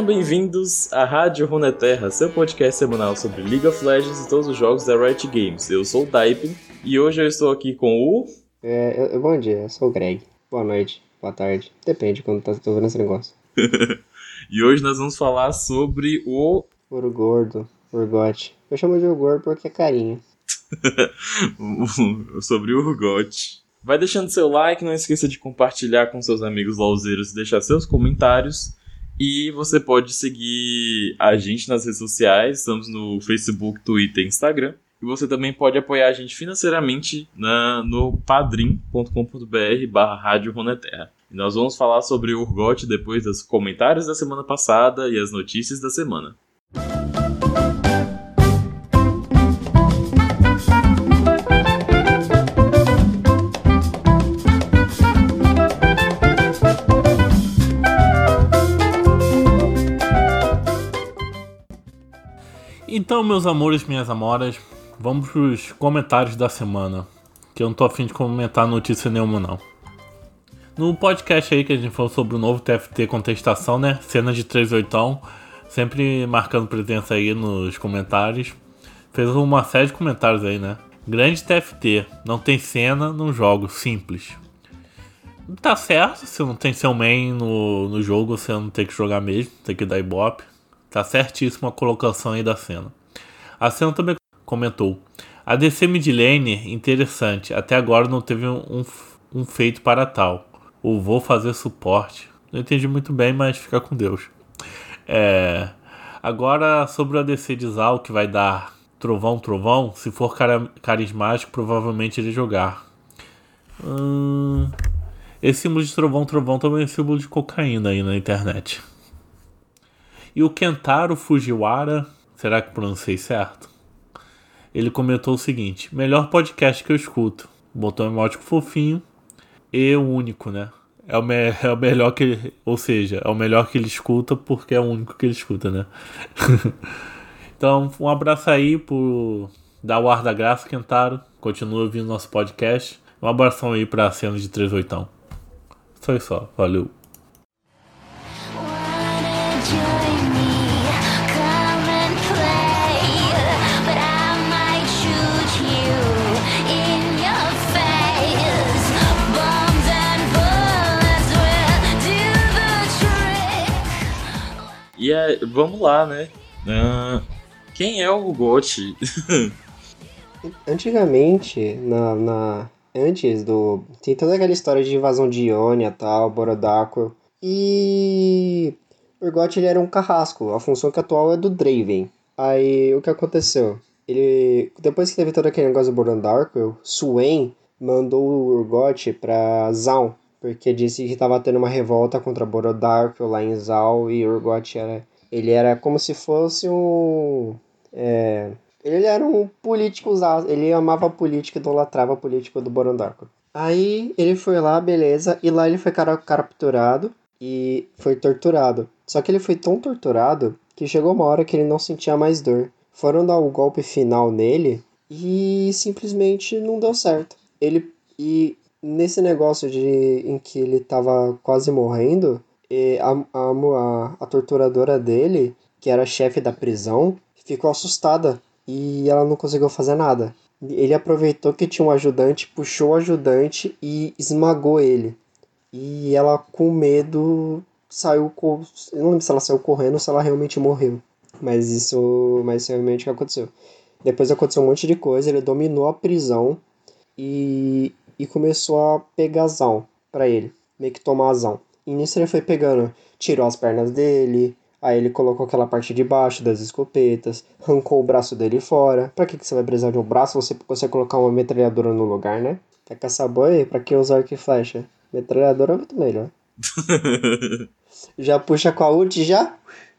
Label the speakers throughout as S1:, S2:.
S1: Sejam bem-vindos à Rádio Runeterra, seu podcast semanal sobre League of Legends e todos os jogos da Riot Games. Eu sou o Daipen e hoje eu estou aqui com o...
S2: Bom dia, eu sou o Greg. Boa noite, boa tarde, depende de quando tô vendo esse negócio.
S1: E hoje nós vamos falar sobre o...
S2: Ouro gordo, Urgot. Eu chamo de Urgot porque é carinho.
S1: sobre o Urgot. Vai deixando seu like, não esqueça de compartilhar com seus amigos lauzeiros e deixar seus comentários. E você pode seguir a gente nas redes sociais, estamos no Facebook, Twitter e Instagram. E você também pode apoiar a gente financeiramente no padrim.com.br/Rádio Runeterra. E nós vamos falar sobre o Urgot depois dos comentários da semana passada e as notícias da semana.
S3: Então, meus amores, minhas amoras, vamos pros comentários da semana, que eu não tô afim de comentar notícia nenhuma, não. No podcast aí que a gente falou sobre o novo TFT Contestação, né, cena de 3/8, sempre marcando presença aí nos comentários, fez uma série de comentários aí, né. Grande TFT, não tem cena, não jogo, simples. Tá certo, se não tem seu main no jogo, você não tem que jogar mesmo, tem que dar ibope. Tá certíssima a colocação aí da cena. A cena também comentou: a DC mid lane, interessante. Até agora não teve um feito para tal. Ou vou fazer suporte. Não entendi muito bem, mas fica com Deus. Agora sobre a DC de Zal, que vai dar trovão. Se for carismático, provavelmente ele jogar. Esse símbolo de trovão também é símbolo de cocaína aí na internet. E o Kentaro Fujiwara, será que pronunciei certo? Ele comentou o seguinte: melhor podcast que eu escuto. Botou um emoticon fofinho e o único, né? É o melhor que ele, ou seja, é o melhor que ele escuta porque é o único que ele escuta, né? Então, um abraço aí por dar o ar da graça, Kentaro. Continua ouvindo nosso podcast. Um abração aí pra cena de 3/8. Foi só, valeu.
S1: E vamos lá, né? Quem é o Urgot?
S2: Antigamente, antes do... Tem toda aquela história de invasão de Ionia e tal, Borodaco. E... o Urgot, ele era um carrasco. A função que atual é do Draven. Aí, o que aconteceu? Depois que teve todo aquele negócio do Borodaco, Swain mandou o Urgot pra Zaun. Porque disse que estava tendo uma revolta contra Borodaco lá em Zal, e o Urgot ele era como se fosse um... ele era um político usado, ele amava a política, idolatrava a política do Borodaco. Aí ele foi lá, beleza, e lá ele foi capturado e foi torturado. Só que ele foi tão torturado que chegou uma hora que ele não sentia mais dor. Foram dar o golpe final nele e simplesmente não deu certo. Nesse negócio em que ele tava quase morrendo, a torturadora dele, que era chefe da prisão, ficou assustada e ela não conseguiu fazer nada. Ele aproveitou que tinha um ajudante, puxou o ajudante e esmagou ele. E ela, com medo, saiu... Eu não lembro se ela saiu correndo ou se ela realmente morreu. Mas realmente o que aconteceu. Depois aconteceu um monte de coisa, ele dominou a prisão e começou a pegar Zaun pra ele, meio que tomar a Zaun. E nisso ele foi pegando, tirou as pernas dele, aí ele colocou aquela parte de baixo das escopetas, arrancou o braço dele fora. Pra que você vai precisar de um braço se você consegue colocar uma metralhadora no lugar, né? Quer caçar boi? Pra que usar arco e flecha? Metralhadora é muito melhor. Já puxa com a ult, já?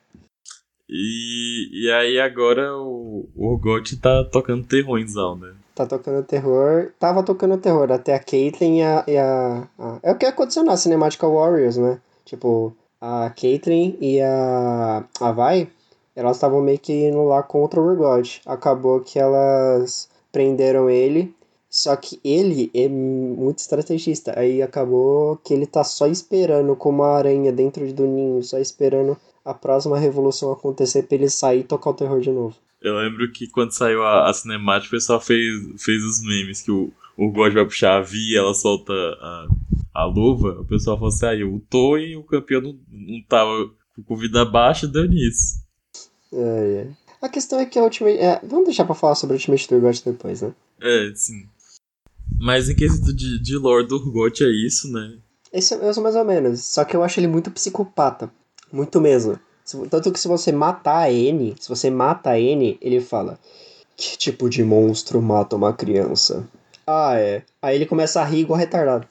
S1: E aí agora o Urgot tá tocando terror em Zal, né?
S2: Tá tocando terror. Tava tocando terror até a Caitlyn É o que aconteceu na Cinemática Warriors, né? Tipo, a Caitlyn e a Vi, elas estavam meio que indo lá contra o Urgot. Acabou que elas prenderam ele. Só que ele é muito estrategista. Aí acabou que ele tá só esperando, como uma aranha dentro do ninho, só esperando a próxima revolução acontecer pra ele sair e tocar o terror de novo.
S1: Eu lembro que quando saiu a cinemática, o pessoal fez os memes que o God vai puxar a via, ela solta a luva. O pessoal falou assim, eu tô e o campeão não tava com vida baixa, deu nisso.
S2: É. A questão é que a Ultimate... vamos deixar pra falar sobre o Ultimate do Urgot depois, né?
S1: Sim. Mas em quesito de lore do Urgot é isso, né?
S2: Esse é mais ou menos. Só que eu acho ele muito psicopata. Muito mesmo. Tanto que se você matar a N, ele fala: que tipo de monstro mata uma criança? Ah, é. Aí ele começa a rir igual retardado.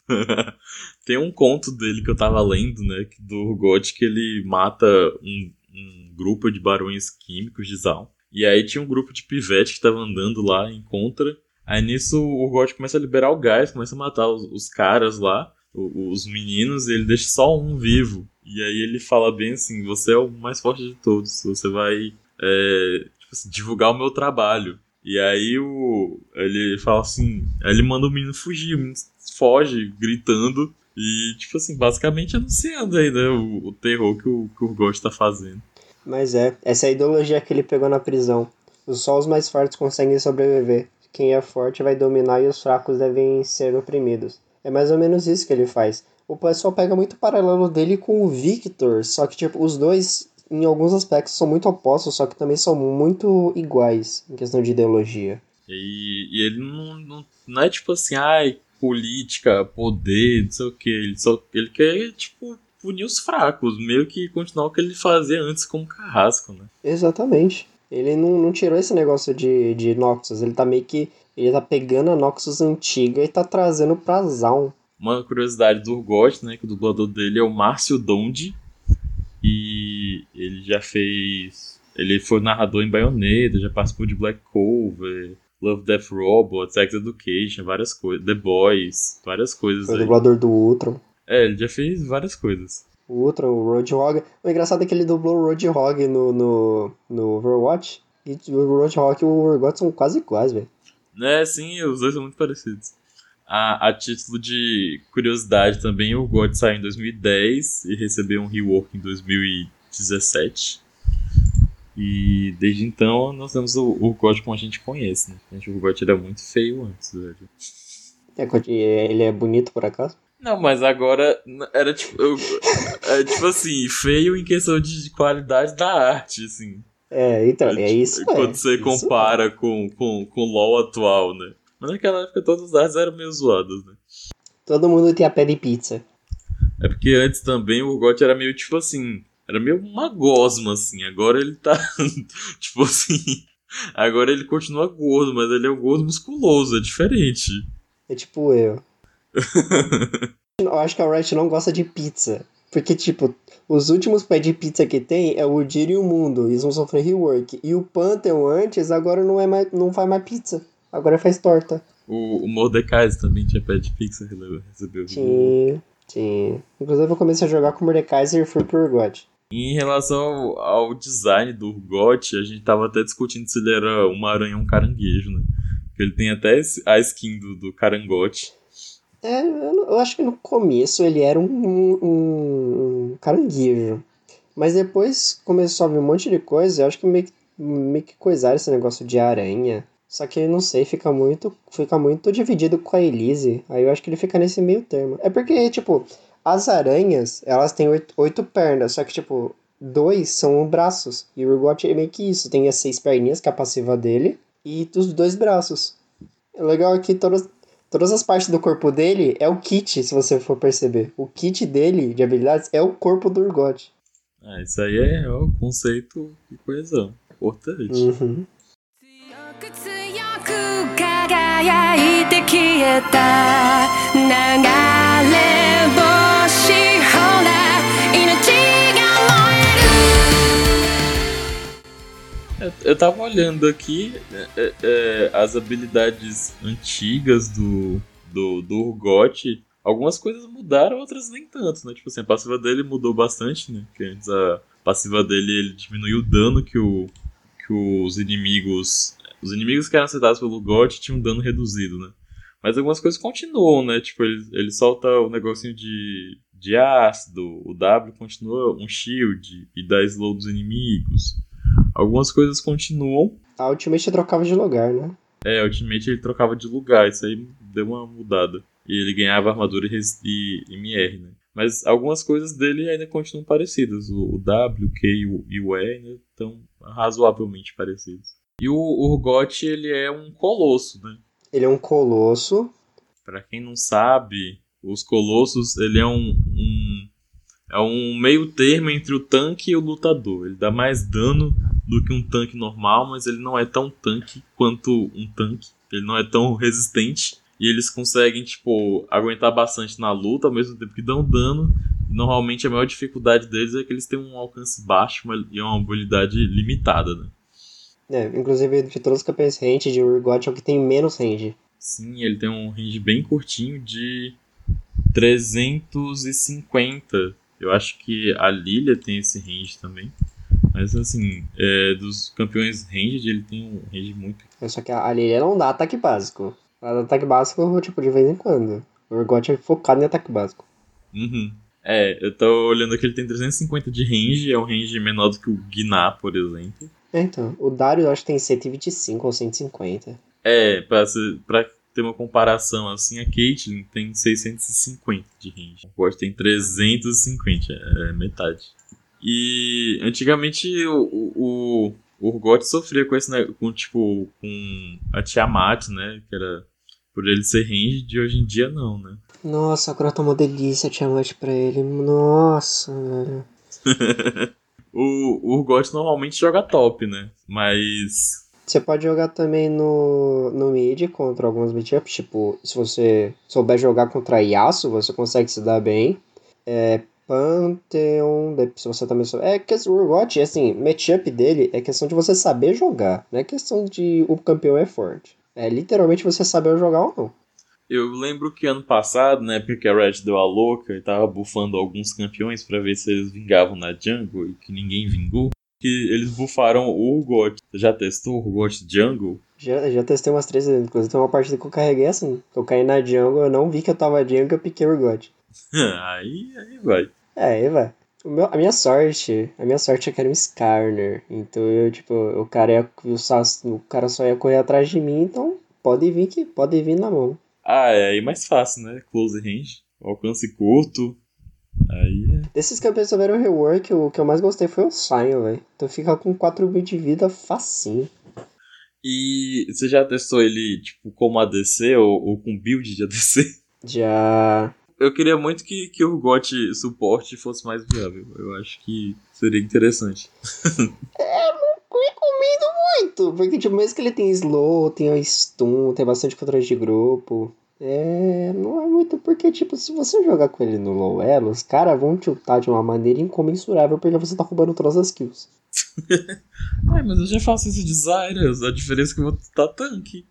S1: Tem um conto dele que eu tava lendo, né? Do Urgot, que ele mata um grupo de barões químicos de Zaun. E aí tinha um grupo de pivete que tava andando lá, encontra. Aí nisso o Urgot começa a liberar o gás, começa a matar os caras lá, os meninos, e ele deixa só um vivo. E aí ele fala bem assim, você é o mais forte de todos, você vai tipo assim, divulgar o meu trabalho. E aí ele fala assim, aí ele manda o menino fugir, o menino foge, gritando, e tipo assim, basicamente anunciando aí, né, o terror que o Urgot tá fazendo.
S2: Mas essa é a ideologia que ele pegou na prisão. Só os mais fortes conseguem sobreviver. Quem é forte vai dominar e os fracos devem ser oprimidos. É mais ou menos isso que ele faz. O pessoal pega muito paralelo dele com o Victor, só que tipo, os dois, em alguns aspectos, são muito opostos, só que também são muito iguais em questão de ideologia.
S1: E ele não é tipo assim, política, poder, não sei o que. Ele quer, tipo, punir os fracos, meio que continuar o que ele fazia antes como carrasco, né?
S2: Exatamente. Ele não tirou esse negócio de Noxus, ele tá meio que... Ele tá pegando a Noxus antiga e tá trazendo pra Zaun.
S1: Uma curiosidade do Urgot, né, que o dublador dele é o Márcio Donde, e ele já fez... Ele foi narrador em Bayonetta, já participou de Black Clover, Love, Death Robots, Sex Education, várias coisas, The Boys, várias coisas
S2: Foi o
S1: aí.
S2: dublador do Ultron.
S1: Ele já fez várias coisas.
S2: O Ultron, o Roadhog. O engraçado é que ele dublou o Roadhog no Overwatch. E o Roadhog e o Urgot são quase iguais, velho.
S1: Sim, os dois são muito parecidos. A título de curiosidade também, o God saiu em 2010 e recebeu um rework em 2017. E desde então nós temos o God como a gente conhece, né? O God era muito feio antes, velho.
S2: Ele é bonito por acaso?
S1: Não, mas agora era tipo, tipo assim, feio em questão de qualidade da arte, assim.
S2: Então, é isso.
S1: Quando você compara com o LoL atual, né? Mas naquela época todas as artes eram meio zoadas, né?
S2: Todo mundo tinha pé de pizza.
S1: É porque antes também o Urgot era meio tipo assim, era meio uma gosma, assim. Agora ele tá, tipo assim, agora ele continua gordo, mas ele é um gordo musculoso, é diferente.
S2: É tipo eu. Eu acho que a Riot não gosta de pizza. Porque, tipo, os últimos pés de pizza que tem é o Udyr e o Mundo. Eles vão sofrer rework. E o Pantheon antes, agora não faz mais pizza. Agora faz torta.
S1: O Mordecai também tinha pé de pizza, recebeu.
S2: Tinha. Inclusive eu comecei a jogar com o Mordecai e fui pro Urgot.
S1: Em relação ao design do Urgot, a gente tava até discutindo se ele era uma aranha ou um caranguejo, né? Porque ele tem até a skin do carangote.
S2: Eu acho que no começo ele era um caranguejo. Mas depois começou a vir um monte de coisa. Eu acho que meio que coisaram esse negócio de aranha. Só que não sei, fica muito dividido com a Elise. Aí eu acho que ele fica nesse meio termo. É porque, tipo, as aranhas, elas têm 8 pernas. Só que, tipo, 2 são braços. E o Urgot é meio que isso. Tem as 6 perninhas, que é a passiva dele. E os 2 braços. O legal é que todas as partes do corpo dele é o kit, se você for perceber. O kit dele, de habilidades, é o corpo do Urgot.
S1: Isso aí é o conceito de coesão. Importante.
S2: Uhum.
S1: Eu tava olhando aqui as habilidades antigas do Urgot. Algumas coisas mudaram, outras nem tanto, né? Tipo assim, a passiva dele mudou bastante, né? Porque antes a passiva dele ele diminuiu o dano que os inimigos... Os inimigos que eram acertados pelo Urgot tinham um dano reduzido, né? Mas algumas coisas continuam, né? Tipo, ele solta o negocinho de de ácido, o W continua um shield e dá slow dos inimigos. Algumas coisas continuam.
S2: A Ultimate trocava de lugar, né?
S1: Ultimate ele trocava de lugar, isso aí deu uma mudada. E ele ganhava armadura e MR, né? Mas algumas coisas dele ainda continuam parecidas. O W, o Q e o E ainda estão razoavelmente parecidos. E o Urgot, ele é um colosso, né?
S2: Ele é um colosso.
S1: Pra quem não sabe, os colossos, ele é um meio termo entre o tanque e o lutador. Ele dá mais dano do que um tanque normal, mas ele não é tão tanque quanto um tanque. Ele não é tão resistente. E eles conseguem, tipo, aguentar bastante na luta, ao mesmo tempo que dão dano. Normalmente a maior dificuldade deles é que eles têm um alcance baixo e uma habilidade limitada, né?
S2: Inclusive de todos os campeões range, o Urgot é o que tem menos range.
S1: Sim, ele tem um range bem curtinho de 350. Eu acho que a Lilia tem esse range também. Mas assim, dos campeões ranged, ele tem um range muito...
S2: Só que a Lilia não dá ataque básico. Ela dá ataque básico, tipo, de vez em quando. O Urgot é focado em ataque básico.
S1: Uhum. Eu tô olhando aqui, ele tem 350 de range, é um range menor do que o Gná, por exemplo.
S2: Então, o Dario eu acho que tem 125 ou 150.
S1: Pra ter uma comparação assim, a Caitlyn tem 650 de range. O Urgot tem 350, é metade. E antigamente o Urgot sofria com esse, né, com a Tiamat, né, que era por ele ser range, de hoje em dia não, né?
S2: Nossa, agora tá uma delícia a Tiamat pra ele. Nossa, velho.
S1: O Urgot normalmente joga top, né? Mas...
S2: Você pode jogar também no mid contra alguns matchups, tipo, se você souber jogar contra Yasuo, você consegue se dar bem. Pantheon, se você também souber. É que o Urgot, assim, matchup dele é questão de você saber jogar, não é questão de o campeão é forte. É literalmente você saber jogar ou não.
S1: Eu lembro que ano passado, na época que a Red deu a louca e tava bufando alguns campeões pra ver se eles vingavam na jungle e que ninguém vingou, que eles bufaram o Urgot. Você já testou o Urgot Jungle?
S2: Já testei umas 3 vezes, inclusive tem uma partida que eu carreguei assim. Eu caí na jungle, eu não vi que eu tava jungle, eu piquei o Urgot.
S1: aí vai.
S2: Aí vai. A minha sorte é que era um Skarner. Então o cara só ia correr atrás de mim, então pode vir na mão.
S1: Aí mais fácil, né? Close range, alcance curto. Aí
S2: Desses campeões que tiveram rework, o que eu mais gostei foi o Sion, velho. Então fica com 4.000 de vida facinho.
S1: E você já testou ele, tipo, como ADC ou com build de ADC?
S2: Já.
S1: Eu queria muito que o Urgot suporte fosse mais viável. Eu acho que seria interessante.
S2: Não recomendo muito, porque tipo, mesmo que ele tem slow, tem stun, tem bastante controle de grupo, não é muito porque, tipo, se você jogar com ele no low elo, os caras vão tiltar de uma maneira incomensurável porque você tá roubando todas as kills.
S1: Mas eu já faço isso de Zyras, a diferença é que eu vou estar tanque.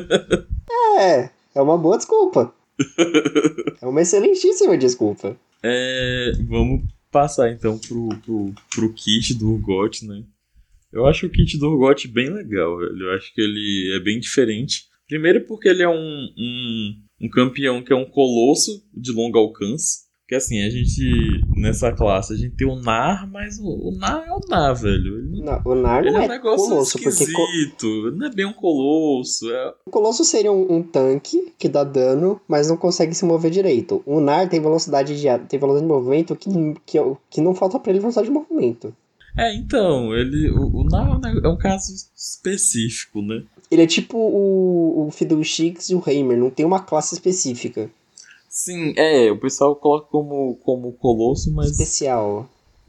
S2: É uma boa desculpa. É uma excelentíssima desculpa.
S1: Vamos passar então pro kit do Urgot, né? Eu acho o kit do Urgot bem legal, velho. Eu acho que ele é bem diferente. Primeiro porque ele é um campeão que é um colosso de longo alcance. Porque assim, a gente, nessa classe, a gente tem o Nar, mas o Nar é o Nar, velho.
S2: O Nar não
S1: ele
S2: é
S1: um negócio
S2: colosso,
S1: esquisito. Não é bem um colosso.
S2: O colosso seria um tanque que dá dano, mas não consegue se mover direito. O Nar tem velocidade de movimento que não falta pra ele velocidade de movimento.
S1: Então, o Nar é um caso específico, né?
S2: Ele é tipo o Fiddlesticks e o Heimer, não tem uma classe específica.
S1: Sim, o pessoal coloca como colosso, mas...
S2: Especial.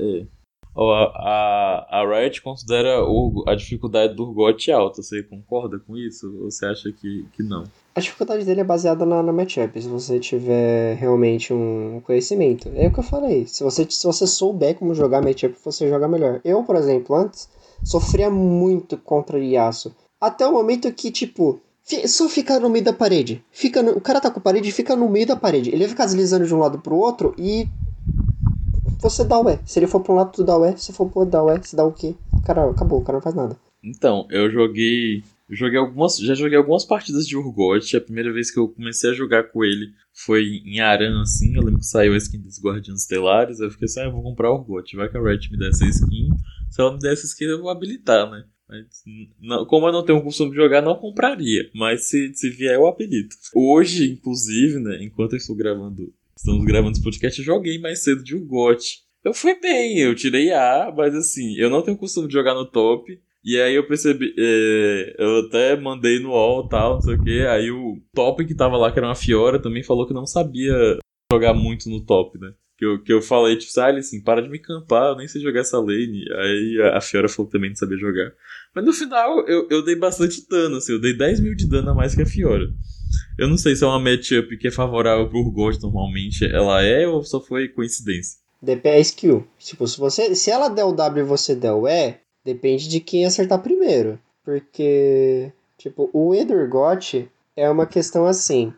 S1: A Riot considera a dificuldade do Urgot alta. Você concorda com isso? Ou você acha que não?
S2: A dificuldade dele é baseada na matchup, se você tiver realmente um conhecimento. É o que eu falei, se você souber como jogar matchup, você joga melhor. Eu, por exemplo, antes, sofria muito contra Yasuo. Até o momento que, tipo, só ficar no meio da parede. O cara tá com a parede e fica no meio da parede. Ele vai ficar deslizando de um lado pro outro e... você dá o E. Se ele for pra um lado, tu dá o E. Se for pro outro, dá o E. Se dá o quê? Cara, acabou, o cara não faz nada.
S1: Então, eu joguei Já joguei algumas partidas de Urgot. A primeira vez que eu comecei a jogar com ele foi em Aran, assim. Eu lembro que saiu a skin dos Guardiões Estelares. Eu fiquei assim, eu vou comprar Urgot. Vai que a Riot me der essa skin. Se ela me der essa skin, eu vou habilitar, né? Mas, como eu não tenho o costume de jogar, não compraria. Mas se vier, eu habilito. Hoje, inclusive, né? Enquanto eu estamos gravando esse podcast, eu joguei mais cedo de Urgot. Eu fui bem, eu tirei A, mas assim, eu não tenho costume de jogar no top. E aí eu percebi, eu até mandei no UOL e tal, não sei o que. Aí o top que tava lá, que era uma Fiora, também falou que não sabia jogar muito no top, né? Que eu falei, tipo, assim, para de me campar, eu nem sei jogar essa lane. Aí a Fiora falou que também não sabia jogar. Mas no final eu dei bastante dano, assim, eu dei 10 mil de dano a mais que a Fiora. Eu não sei se é uma matchup que é favorável pro Urgot normalmente, ela é ou só foi coincidência?
S2: Depende da skill. Tipo, se ela der o W e você der o E, depende de quem acertar primeiro. Porque, tipo, o E do Urgot é uma questão assim.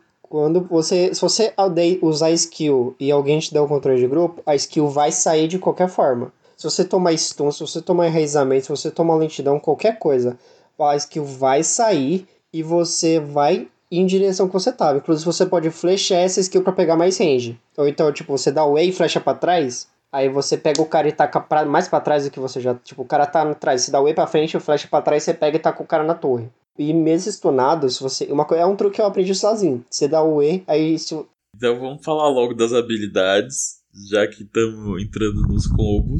S2: Se você usar skill e alguém te der o controle de grupo, a skill vai sair de qualquer forma. Se você tomar stun, se você tomar enraizamento, se você tomar lentidão, qualquer coisa, a skill vai sair e você vai ir em direção que você tava. Inclusive, você pode flechar essa skill pra pegar mais range. Ou então, tipo, você dá o E e flecha pra trás, aí você pega o cara e taca mais pra trás do que você já... Tipo, o cara tá atrás, você dá o E pra frente, o flecha pra trás, você pega e taca o cara na torre. E mesmo stunado, se você... é um truque que eu aprendi sozinho. Você dá o E, aí...
S1: Então vamos falar logo das habilidades, já que estamos entrando nos combos.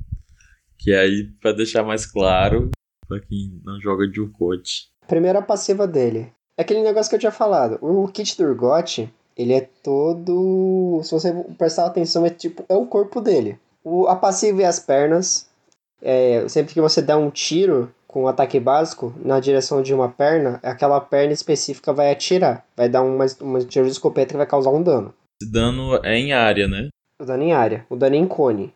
S1: Que aí, pra deixar mais claro, pra quem não joga de Urgot.
S2: Primeira passiva dele. É aquele negócio que eu tinha falado. O kit do Urgot, ele é todo... Se você prestar atenção, é o corpo dele. A passiva é as pernas. Sempre que você der um tiro com um ataque básico na direção de uma perna, aquela perna específica vai atirar. Vai dar uma tiro de escopeta que vai causar um dano.
S1: Esse dano é em área, né?
S2: O dano em área. O dano em cone.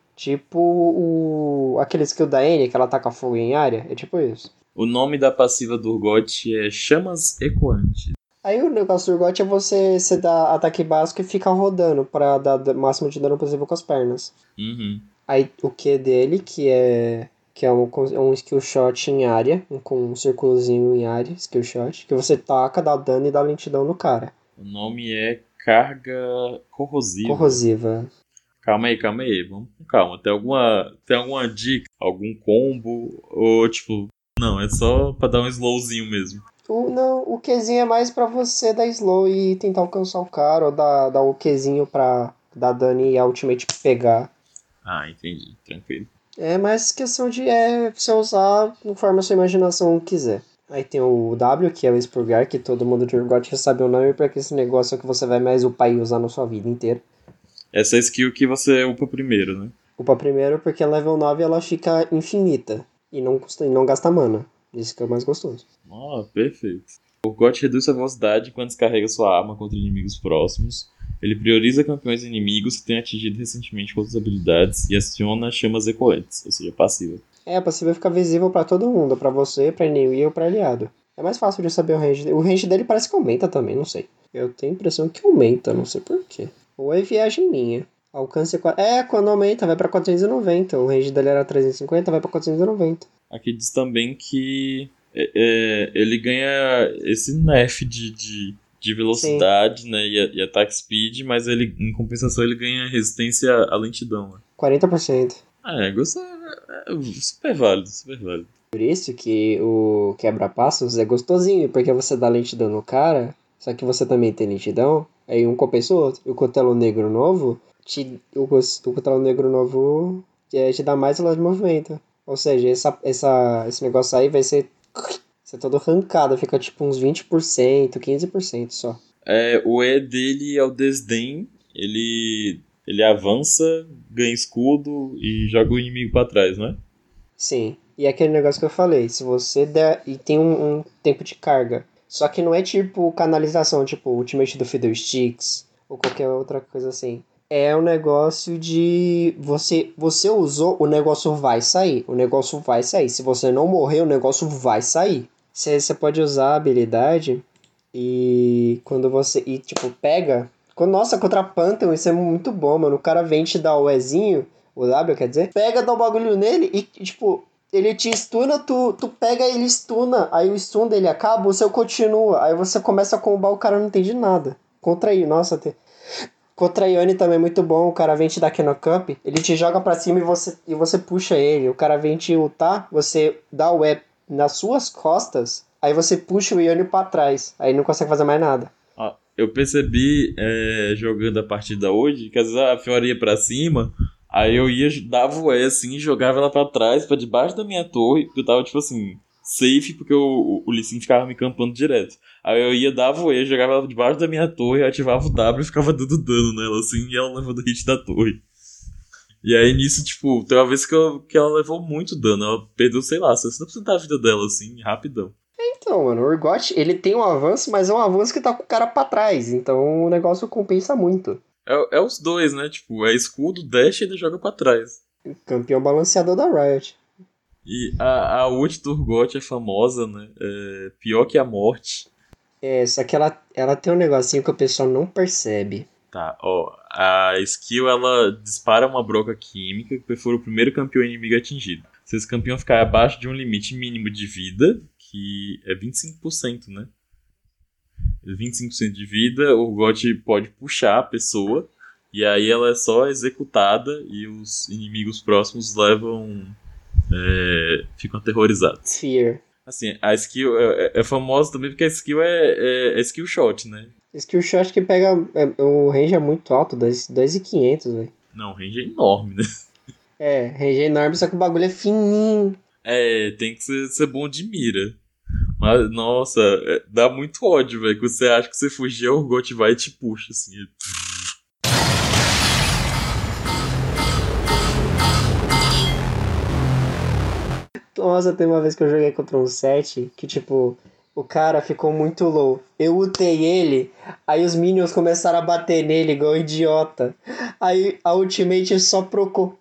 S2: Tipo aquele skill da N, que ela ataca fogo em área. É tipo isso.
S1: O nome da passiva do Urgot é Chamas Ecoantes.
S2: Aí o negócio do Urgot é você dar ataque básico e ficar rodando pra dar o máximo de dano possível com as pernas.
S1: Uhum.
S2: Aí o Q dele, que é um skill shot em área, com um círculozinho em área, skill shot, que você taca, dá dano e dá lentidão no cara.
S1: O nome é Carga Corrosiva.
S2: Corrosiva.
S1: Calma aí, vamos com calma. Tem alguma dica, algum combo? Ou tipo, não, é só pra dar um slowzinho mesmo?
S2: O Qzinho é mais pra você dar slow e tentar alcançar o cara, ou dar o Qzinho pra dar dano e a ultimate pegar.
S1: Ah, entendi, tranquilo.
S2: É mais questão de você usar conforme a sua imaginação quiser. Aí tem o W, que é o expurgar, que todo mundo de Urgot já sabe o nome, porque esse negócio é que você vai mais upar e usar na sua vida inteira.
S1: Essa é a skill que você upa primeiro, né?
S2: Upa primeiro porque level 9 ela fica infinita e não gasta mana. Isso que é o mais gostoso.
S1: Ah, perfeito. O Urgot reduz sua velocidade quando descarrega sua arma contra inimigos próximos. Ele prioriza campeões inimigos que tenham atingido recentemente com outras habilidades e aciona chamas ecoantes, ou seja, passiva.
S2: A passiva fica visível pra todo mundo, pra você, pra inimigo ou pra aliado. É mais fácil de saber o range dele. O range dele parece que aumenta também, não sei. Eu tenho a impressão que aumenta, não sei porquê. Ou é viagem minha. Alcance... quando aumenta, vai pra 490. O range dele era 350, vai pra 490.
S1: Aqui diz também que ele ganha esse nerf de velocidade, né, e ataque speed, mas ele, em compensação, ele ganha resistência à lentidão. Né?
S2: 40%.
S1: Super válido, super válido.
S2: Por isso que o quebra-passos é gostosinho, porque você dá lentidão no cara, só que você também tem lentidão, aí um compensa o outro. E o cutelo negro novo, o cutelo negro novo te dá mais velocidade de movimento. Ou seja, esse negócio aí vai ser todo arrancado, fica tipo uns 20%, 15% só.
S1: O E dele é o desdém, ele avança, ganha escudo e joga o inimigo pra trás, não é?
S2: Sim, e aquele negócio que eu falei, se você der... E tem um tempo de carga. Só que não é tipo canalização, tipo Ultimate do Fiddlesticks, ou qualquer outra coisa assim. É um negócio de... Você usou, o negócio vai sair. O negócio vai sair. Se você não morrer, o negócio vai sair. Você pode usar a habilidade e quando você... E tipo, pega... Nossa, contra Pantheon isso é muito bom, mano. O cara vem te dar o Ezinho... O W, quer dizer, pega, dá um bagulho nele e, tipo, Ele te stuna, tu pega ele stuna, aí o stun dele acaba, o seu continua, aí você começa a combar, o cara não entende nada. Contra ele, nossa, contra a Yone também é muito bom, o cara vem te dar Knock-Up, ele te joga pra cima e você puxa ele, o cara vem te ultar, você dá o E nas suas costas, aí você puxa o Yone pra trás, aí não consegue fazer mais nada.
S1: Eu percebi, jogando a partida hoje, que às vezes a Fiora ia pra cima, aí eu dava o E assim, jogava ela pra trás, pra debaixo da minha torre, porque eu tava, tipo assim, safe, porque o Lee Sin ficava me campando direto. Aí eu dava o E, jogava ela debaixo da minha torre, ativava o W e ficava dando dano nela, assim, e ela levando hit da torre. E aí nisso, tipo, tem uma vez que ela levou muito dano, ela perdeu, sei lá, 60% da vida dela, assim, rapidão.
S2: Então, mano, o Urgot, ele tem um avanço, mas é um avanço que tá com o cara pra trás, então o negócio compensa muito.
S1: É os dois, né? Tipo, é escudo, dash e ele joga pra trás.
S2: Campeão balanceador da Riot.
S1: E a ult do Urgot é famosa, né? É pior que a morte.
S2: Só que ela tem um negocinho que o pessoal não percebe.
S1: Tá, ó. A skill, ela dispara uma broca química que perfura o primeiro campeão inimigo atingido. Se esse campeão ficar abaixo de um limite mínimo de vida, que é 25%, né? 25% de vida, o Urgot pode puxar a pessoa, e aí ela é só executada e os inimigos próximos ficam aterrorizados.
S2: Fear.
S1: Assim, a skill é famosa também porque a skill é skill shot, né?
S2: Skill shot que pega. O range é muito alto, 2.500, velho.
S1: Não, o range é enorme, né?
S2: Range é enorme, só que o bagulho é fininho.
S1: Tem que ser bom de mira. Mas, nossa, dá muito ódio, velho. Que você acha que você fugir, o Urgot vai e te puxa, assim.
S2: Nossa, tem uma vez que eu joguei contra um set que, tipo, o cara ficou muito low. Eu ultei ele, aí os minions começaram a bater nele igual idiota. Aí a ultimate só procou.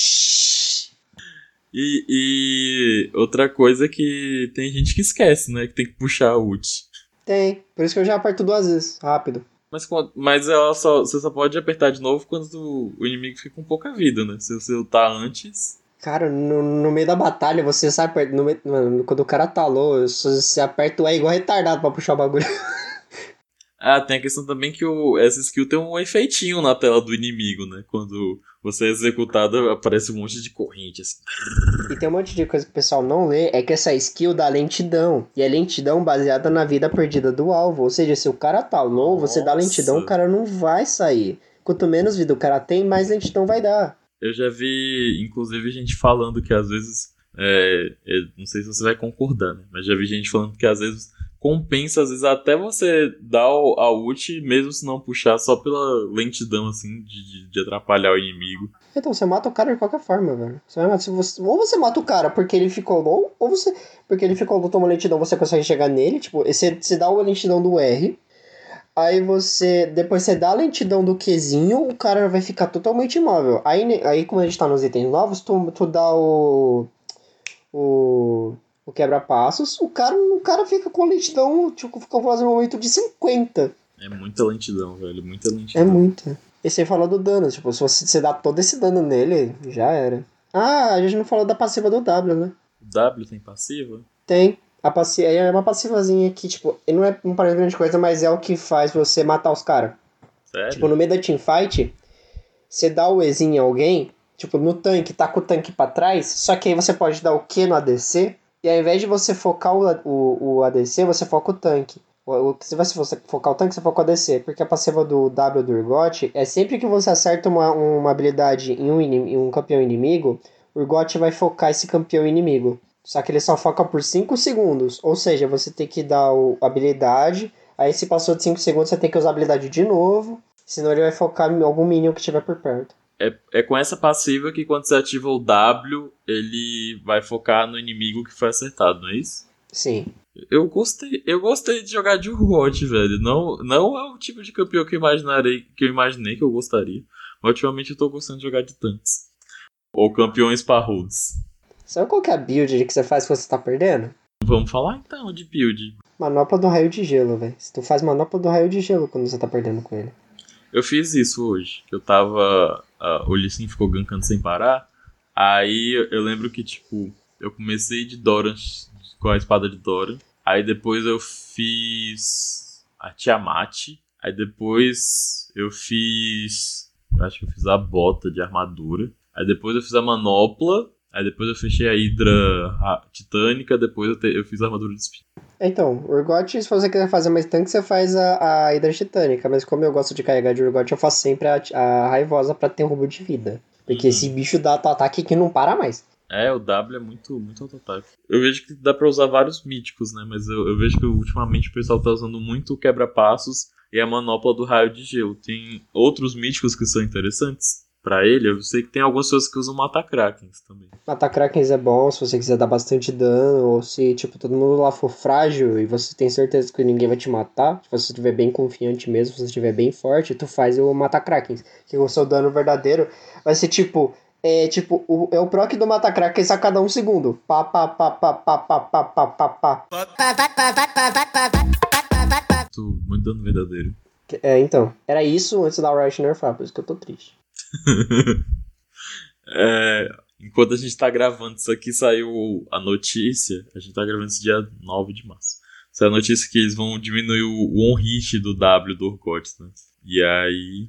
S1: E outra coisa que tem gente que esquece, né? Que tem que puxar a ult.
S2: Tem, por isso que eu já aperto 2 vezes, rápido.
S1: Mas você só pode apertar de novo quando o inimigo fica com pouca vida, né? Se você lutar antes...
S2: Cara, no meio da batalha, você sai aperta, mano, quando o cara tá low, você aperta o E igual retardado pra puxar o bagulho.
S1: Tem a questão também que essa skill tem um efeitinho na tela do inimigo, né? Quando você é executado, aparece um monte de corrente, assim.
S2: E tem um monte de coisa que o pessoal não lê, é que essa skill dá lentidão. E é lentidão baseada na vida perdida do alvo. Ou seja, se o cara tá low, você dá lentidão, o cara não vai sair. Quanto menos vida o cara tem, mais lentidão vai dar.
S1: Eu já vi, inclusive, gente falando que às vezes... não sei se você vai concordar, né? Mas já vi gente falando que às vezes compensa, às vezes, até você dar a ult, mesmo se não puxar, só pela lentidão, assim, de atrapalhar o inimigo.
S2: Então, você mata o cara de qualquer forma, velho. Ou você mata o cara porque ele ficou low, ou você... Porque ele ficou low, toma lentidão, você consegue chegar nele. Tipo, você dá a lentidão do R, aí depois você dá a lentidão do Qzinho, o cara vai ficar totalmente imóvel. Aí como a gente tá nos itens novos, tu dá o quebra-passos, o cara fica com lentidão, tipo, fica fazendo um momento de 50.
S1: É muita lentidão, velho, muita lentidão.
S2: É muita. E sem falar do dano, tipo, se você dá todo esse dano nele, já era. A gente não falou da passiva do W, né?
S1: O W tem passiva?
S2: Tem. É uma passivazinha que, tipo, não parece grande coisa, mas é o que faz você matar os caras.
S1: Sério?
S2: Tipo, no meio da teamfight, você dá o Ezinho em alguém, tipo, no tanque, tá com o tanque pra trás, só que aí você pode dar o Q no ADC, e ao invés de você focar o ADC, você foca o tanque. Se você focar o tanque, você foca o ADC, porque a passiva do W do Urgot é sempre que você acerta uma habilidade em um campeão inimigo, o Urgot vai focar esse campeão inimigo. Só que ele só foca por 5 segundos, ou seja, você tem que dar a habilidade, aí se passou de 5 segundos você tem que usar a habilidade de novo, senão ele vai focar em algum minion que estiver por perto.
S1: É com essa passiva que quando você ativa o W, ele vai focar no inimigo que foi acertado, não é isso?
S2: Sim.
S1: Eu gostei de jogar de Urgot, velho. Não é o tipo de campeão que eu imaginei que eu gostaria. Mas ultimamente eu tô gostando de jogar de tanques. Ou campeões parrudos.
S2: Sabe qual que é a build que você faz quando você tá perdendo?
S1: Vamos falar então de build.
S2: Manopla do raio de gelo, velho. Tu faz manopla do raio de gelo quando você tá perdendo com ele.
S1: Eu fiz isso hoje. Eu tava... o Lee Sin ficou gankando sem parar. Aí eu lembro que, tipo... Eu comecei de Doran, com a espada de Doran. Aí depois eu fiz a Tiamat. Aí depois eu fiz... Acho que eu fiz a bota de armadura. Aí depois eu fiz a manopla. Aí depois eu fechei a Hidra Titânica. Depois eu fiz a armadura de espinho.
S2: Então, Urgot, se você quiser fazer mais tanque, você faz a Hidra Titânica. Mas como eu gosto de carregar de Urgot, eu faço sempre a Raivosa pra ter roubo de vida. Porque esse bicho dá ataque que não para mais.
S1: O W é muito, muito auto-ataque. Eu vejo que dá pra usar vários míticos, né? Mas eu vejo que ultimamente o pessoal tá usando muito o quebra-passos e a manopla do raio de gelo. Tem outros míticos que são interessantes pra ele. Eu sei que tem algumas pessoas que usam Mata-Krakens também.
S2: Mata-Krakens é bom se você quiser dar bastante dano, ou se, tipo, todo mundo lá for frágil e você tem certeza que ninguém vai te matar, se você estiver bem confiante mesmo, se você estiver bem forte, tu faz o Mata-Krakens, que o seu dano verdadeiro vai ser, tipo, é o proc do Mata-Krakens a cada 1 segundo. Pá, pá, pá, pá, pá, pá, pá, pá, pá, pá.
S1: Muito dano verdadeiro.
S2: Então, era isso antes da Riot nerfar, por isso que eu tô triste.
S1: Enquanto a gente tá gravando isso aqui, saiu a notícia. A gente tá gravando esse dia 9 de março. Saiu a notícia que eles vão diminuir o on-hit do W do Urgot, né? E aí...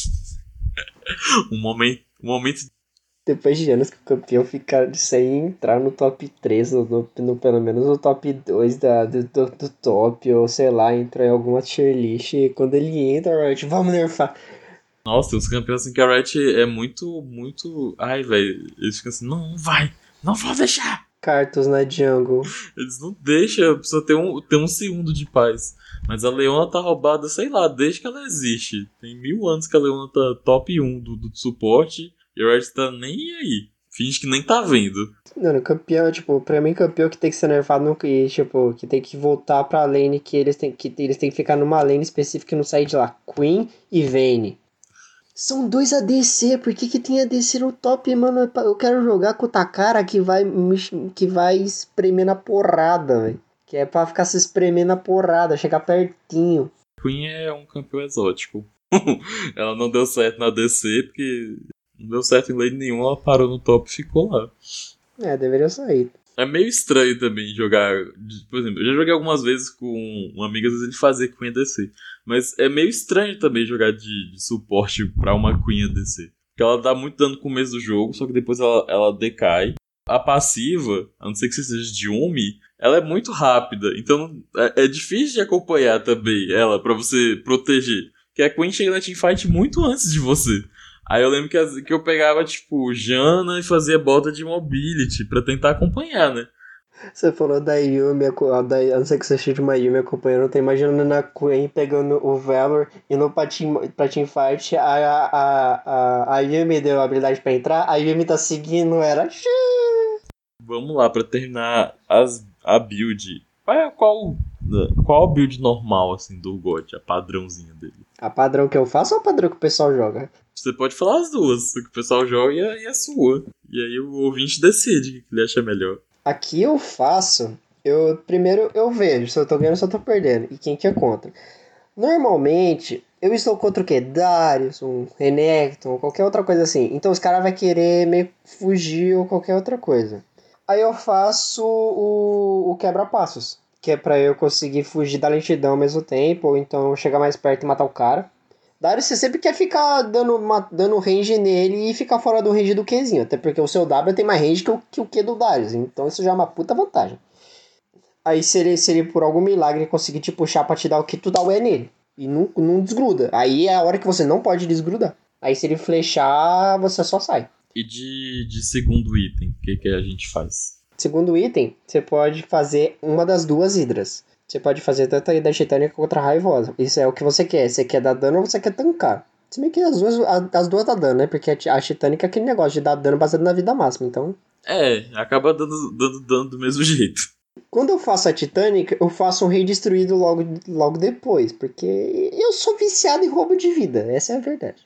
S1: um momento...
S2: Depois de anos que o campeão fica sem entrar no top 3, no pelo menos no top 2 do top, ou sei lá, entrar em alguma tier list, e quando ele entra, a Riot, vamos nerfar.
S1: Nossa, os campeões assim que a Riot é muito, muito... Ai, velho, eles ficam assim, não vou deixar.
S2: Cartos na jungle.
S1: Eles não deixam, precisa ter um segundo de paz. Mas a Leona tá roubada, sei lá, desde que ela existe. Tem 1000 anos que a Leona tá top 1 do suporte. E o Riot tá nem aí. Finge que nem tá vendo.
S2: Mano, campeão, tipo, pra mim, campeão que tem que ser nerfado no que, tipo, que tem que voltar pra lane que eles têm que ficar numa lane específica e não sair de lá. Queen e Vayne. São 2 ADC, por que tem ADC no top, mano? Eu quero jogar com o Takara que vai espremer na porrada, velho. Que é pra ficar se espremendo na porrada, chegar pertinho.
S1: Queen é um campeão exótico. Ela não deu certo na ADC porque não deu certo em lane nenhuma, ela parou no top e ficou lá.
S2: Deveria sair.
S1: É meio estranho também jogar... Por exemplo, eu já joguei algumas vezes com um amigo, às vezes ele fazia Queen ADC. Mas é meio estranho também jogar de suporte pra uma Queen ADC. Porque ela dá muito dano no começo do jogo, só que depois ela decai. A passiva, a não ser que você seja de Yumi, ela é muito rápida. Então é difícil de acompanhar também ela pra você proteger. Porque a Queen chega na teamfight muito antes de você. Aí eu lembro que eu pegava, tipo, Jana e fazia bota de mobility pra tentar acompanhar, né?
S2: Você falou da Yumi, a não ser que você seja de uma Yumi acompanhando, eu tô imaginando na Queen pegando o Valor e no pra teamfight a Yumi deu a habilidade pra entrar, a Yumi tá seguindo, era...
S1: Vamos lá, pra terminar a build. Qual a build normal, assim, do GOT, a padrãozinha dele?
S2: A padrão que eu faço ou a padrão que o pessoal joga?
S1: Você pode falar as duas, o que o pessoal joga e a sua. E aí o ouvinte decide o que ele acha melhor.
S2: Aqui eu faço, primeiro eu vejo se eu tô ganhando ou se eu tô perdendo, e quem que é contra. Normalmente, eu estou contra o quê? Darius, um Renekton, qualquer outra coisa assim. Então os caras vão querer meio fugir ou qualquer outra coisa. Aí eu faço o quebra-passos, que é pra eu conseguir fugir da lentidão ao mesmo tempo, ou então chegar mais perto e matar o cara. Darius, você sempre quer ficar dando range nele e ficar fora do range do Qzinho. Até porque o seu W tem mais range que o Q do Darius. Então isso já é uma puta vantagem. Aí se ele por algum milagre conseguir te puxar pra te dar o Q, tu dá o E nele. E não desgruda. Aí é a hora que você não pode desgrudar. Aí se ele flechar, você só sai.
S1: E de segundo item, o que a gente faz?
S2: Segundo item, você pode fazer uma das 2 hidras. Você pode fazer tanto a Hidra Titânica contra a Raivosa. Isso é o que você quer. Você quer dar dano ou você quer tancar? Se bem que as duas dá dano, né? Porque a Titânica é aquele negócio de dar dano baseado na vida máxima, então...
S1: Acaba dando dano do mesmo jeito.
S2: Quando eu faço a Titânica, eu faço um rei destruído logo depois. Porque eu sou viciado em roubo de vida. Essa é a verdade.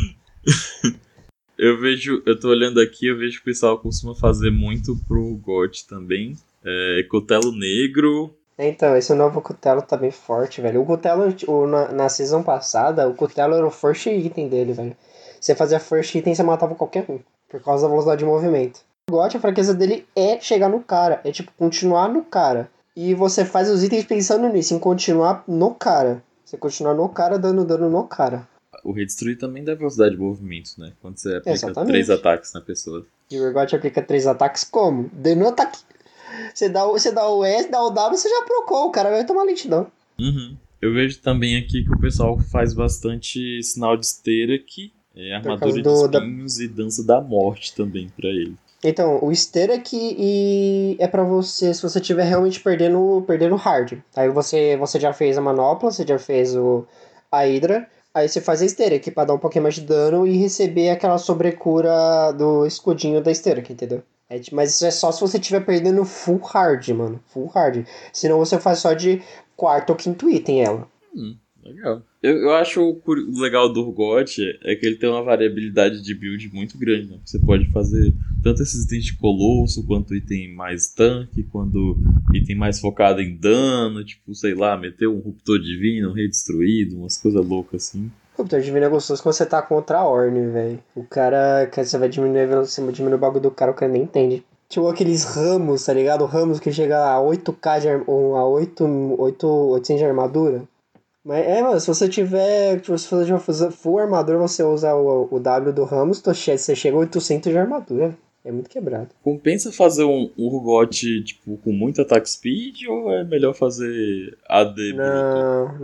S1: Eu tô olhando aqui, eu vejo que o pessoal costuma fazer muito pro GOT também. Cutelo Negro...
S2: Então, esse novo Cutelo tá bem forte, velho. O Cutelo, na season passada, o Cutelo era o first item dele, velho. Você fazia first item, você matava qualquer um. Por causa da velocidade de movimento. Urgot, a fraqueza dele é chegar no cara. É tipo, continuar no cara. E você faz os itens pensando nisso, em continuar no cara. Você continuar no cara, dando dano no cara.
S1: O Redestruir também dá velocidade de movimento, né? Quando você aplica
S2: Exatamente.
S1: 3 ataques na pessoa.
S2: E o Urgot aplica 3 ataques como? Dando ataque. Você dá o S, dá o W, você já procou. O cara vai tomar lentidão.
S1: Uhum. Eu vejo também aqui que o pessoal faz bastante sinal de esteira aqui. É armadura de espinhos e dança da morte também pra ele.
S2: Então, o Sterek é pra você, se você estiver realmente perdendo hard. Aí você já fez a manopla, você já fez a Hydra, aí você faz a Sterek pra dar um pouquinho mais de dano e receber aquela sobrecura do escudinho da Sterek, entendeu? Mas isso é só se você estiver perdendo full hard, mano. Full hard. Senão você faz só de quarto ou quinto item ela.
S1: Legal. Eu acho o legal do Urgot é que ele tem uma variabilidade de build muito grande, né? Você pode fazer tanto esses itens de colosso, quanto item mais tanque, quanto item mais focado em dano, tipo, sei lá, meter um Ruptor Divino, um Rei Destruído, umas coisas loucas assim.
S2: Ruptor Divino é gostoso quando você tá contra a Ornn, velho. O cara, que você vai diminuir o bagulho do cara, o cara nem entende. Tipo aqueles ramos, tá ligado? Ramos que chega a 8k a 800 de armadura. Mas mano, se você tiver full armadura, você usa o W do Ramos, você chega a 800 de armadura. É muito quebrado.
S1: Compensa fazer um Urgot, tipo, com muito attack speed, ou é melhor fazer AD bruto?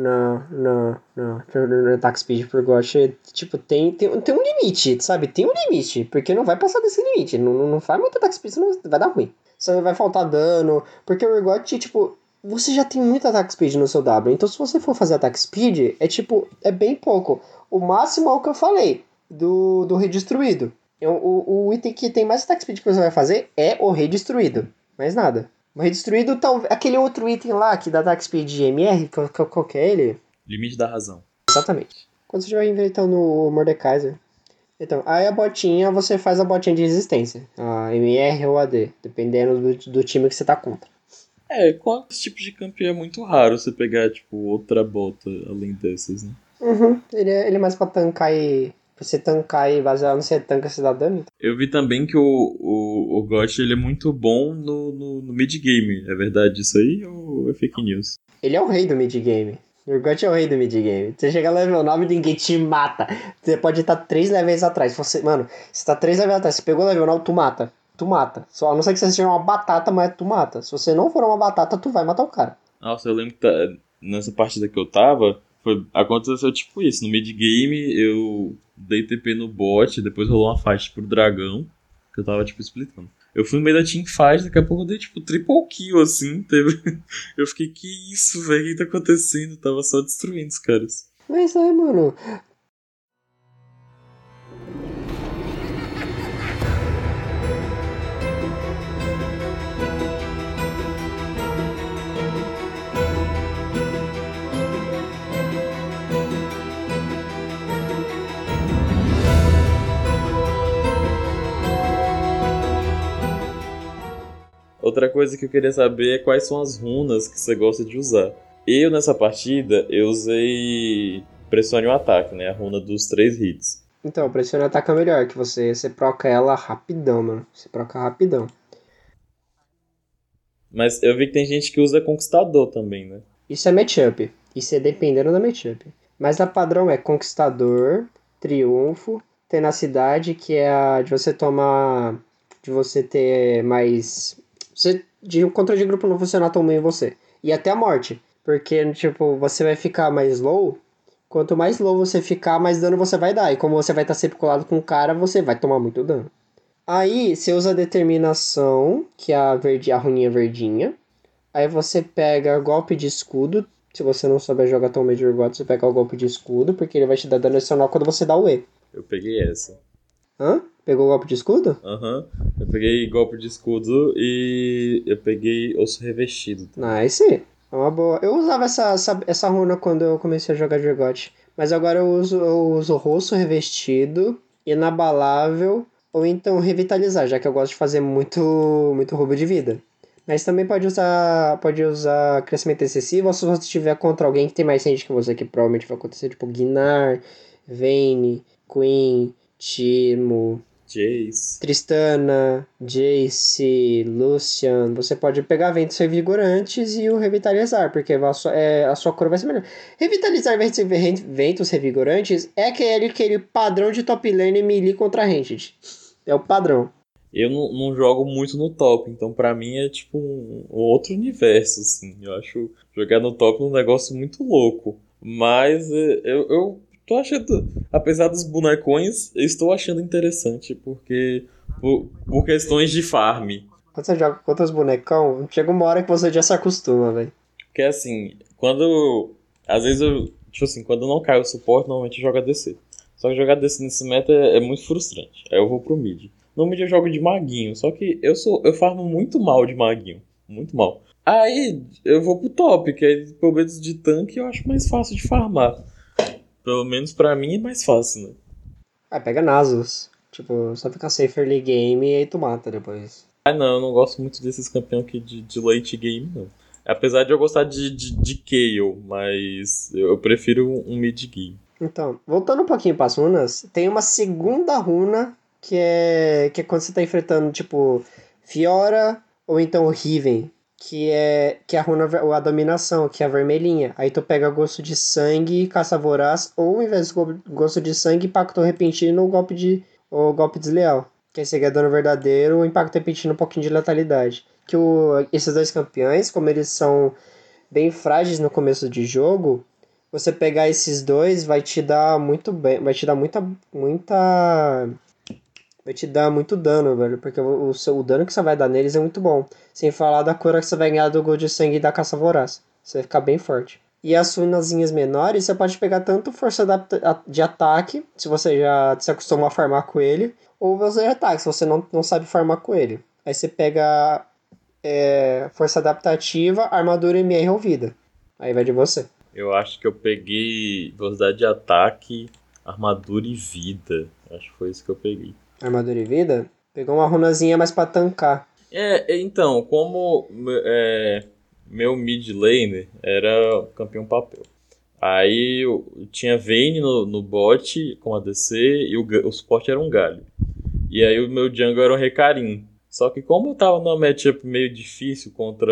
S2: Não. Attack speed pro Urgot, tipo, tem um limite, sabe? Tem um limite, porque não vai passar desse limite. Não faz muito attack speed, senão vai dar ruim. Senão vai faltar dano, porque o Urgot, tipo, você já tem muito attack speed no seu W, então se você for fazer attack speed, é bem pouco. O máximo é o que eu falei, do Redistruído. O item que tem mais attack speed que você vai fazer é o Redistruído, mais nada. O Redistruído, aquele outro item lá que dá attack speed de MR, qual que é ele?
S1: Limite da razão.
S2: Exatamente. Quando você estiver inventando o Mordekaiser. Então, aí a botinha, você faz a botinha de resistência, a MR ou AD, dependendo do time que você tá contra.
S1: Com esse tipo de campeão é muito raro você pegar, tipo, outra bota além dessas, né?
S2: Uhum. Ele é mais pra tancar e... Pra você tancar e baseado no você tanca, você dá dano.
S1: Eu vi também que o GOT ele é muito bom no mid-game. É verdade isso aí ou é fake news?
S2: Ele é o rei do mid-game. O Urgot é o rei do mid-game. Você chega level 9 e ninguém te mata. Você pode estar 3 levels atrás. Mano, você tá 3 levels atrás, você pegou level 9, tu mata. Tu mata. Só a não ser que você seja uma batata, mas tu mata. Se você não for uma batata, tu vai matar o cara.
S1: Nossa, eu lembro que nessa partida que eu tava, aconteceu tipo isso. No mid-game eu dei TP no bot, depois rolou uma fight pro dragão, que eu tava tipo explicando. Eu fui no meio da teamfight, daqui a pouco eu dei tipo triple kill assim. Eu fiquei, que isso, velho? O que tá acontecendo? Eu tava só destruindo os caras.
S2: Mas mano.
S1: Outra coisa que eu queria saber é quais são as runas que você gosta de usar. Eu, nessa partida, eu usei Pressione o Ataque, né? A runa dos 3 hits.
S2: Então, Pressione o Ataque é melhor, que você proca ela rapidão, mano. Você proca rapidão.
S1: Mas eu vi que tem gente que usa Conquistador também, né?
S2: Isso é matchup. Isso é dependendo da matchup. Mas a padrão é Conquistador, Triunfo, Tenacidade, que é a de você tomar... De você ter mais... o controle de grupo não funcionar tão bem em você. E até a morte. Porque, tipo, você vai ficar mais low. Quanto mais low você ficar, mais dano você vai dar. E como você vai estar sempre colado com o cara, você vai tomar muito dano. Aí, você usa a Determinação, que é a runinha verdinha. Aí você pega golpe de escudo. Se você não souber jogar tão bem de Urgot, você pega o golpe de escudo, porque ele vai te dar dano adicional quando você dá o E.
S1: Eu peguei essa.
S2: Hã? Pegou o golpe de escudo?
S1: Aham. Eu peguei golpe de escudo e eu peguei osso revestido.
S2: Nice. É uma boa. Eu usava essa runa quando eu comecei a jogar de Urgot. Mas agora eu uso rosto revestido, inabalável, ou então revitalizar, já que eu gosto de fazer muito roubo de vida. Mas também pode usar crescimento excessivo, ou se você estiver contra alguém que tem mais range que você, que provavelmente vai acontecer, tipo Gnar, Vayne, Queen, Timo,
S1: Jace.
S2: Tristana, Jace, Lucian. Você pode pegar ventos revigorantes e o revitalizar, porque a sua cor vai ser melhor. Revitalizar ventos revigorantes é aquele padrão de top lane melee contra ranged. É o padrão.
S1: Eu não jogo muito no top, então pra mim é tipo um outro universo, assim. Eu acho jogar no top um negócio muito louco. Mas eu tô achando, apesar dos bonecões, eu estou achando interessante, porque por questões de farm.
S2: Quando você joga contra os bonecão, chega uma hora que você já se acostuma, velho.
S1: Porque assim, às vezes tipo assim, quando eu não caio o suporte, normalmente eu jogo ADC. Só que jogar ADC nesse meta é muito frustrante. Aí eu vou pro mid. No mid eu jogo de maguinho, só que eu farmo muito mal de maguinho. Muito mal. Aí eu vou pro top, que aí pelo menos de tanque eu acho mais fácil de farmar. Pelo menos pra mim é mais fácil, né?
S2: Ah, pega Nasus. Tipo, só fica safe early game e aí tu mata depois.
S1: Ah não, eu não gosto muito desses campeões aqui de late game, não. Apesar de eu gostar de Kayle, mas eu prefiro um mid game.
S2: Então, voltando um pouquinho para as runas, tem uma segunda runa que é quando você tá enfrentando, tipo, Fiora ou então Riven, que é a runa, a dominação, que é a vermelhinha. Aí tu pega gosto de sangue, caça voraz, ou ao invés de gosto de sangue, impacto repentino ou golpe desleal. Que aí seria dano verdadeiro ou impacto repentino um pouquinho de letalidade. Esses dois campeões, como eles são bem frágeis no começo de jogo, você pegar esses dois vai te dar muito bem, vai te dar vai te dar muito dano, velho, porque o dano que você vai dar neles é muito bom. Sem falar da cura que você vai ganhar do Gol de Sangue e da Caça Voraz. Você vai ficar bem forte. E as runazinhas menores, você pode pegar tanto força de ataque, se você já se acostumou a farmar com ele, ou força de ataque, se você não sabe farmar com ele. Aí você pega força adaptativa, armadura MR ou vida. Aí vai de você.
S1: Eu acho que eu peguei velocidade de ataque, armadura e vida. Acho que foi isso que eu peguei.
S2: Armadura e vida? Pegou uma runazinha mais pra tancar.
S1: Então, como meu mid laner era campeão papel. Aí eu tinha Vayne no bot com ADC e o suporte era um galho. E aí o meu jungle era um Recarim. Só que como eu tava numa matchup meio difícil contra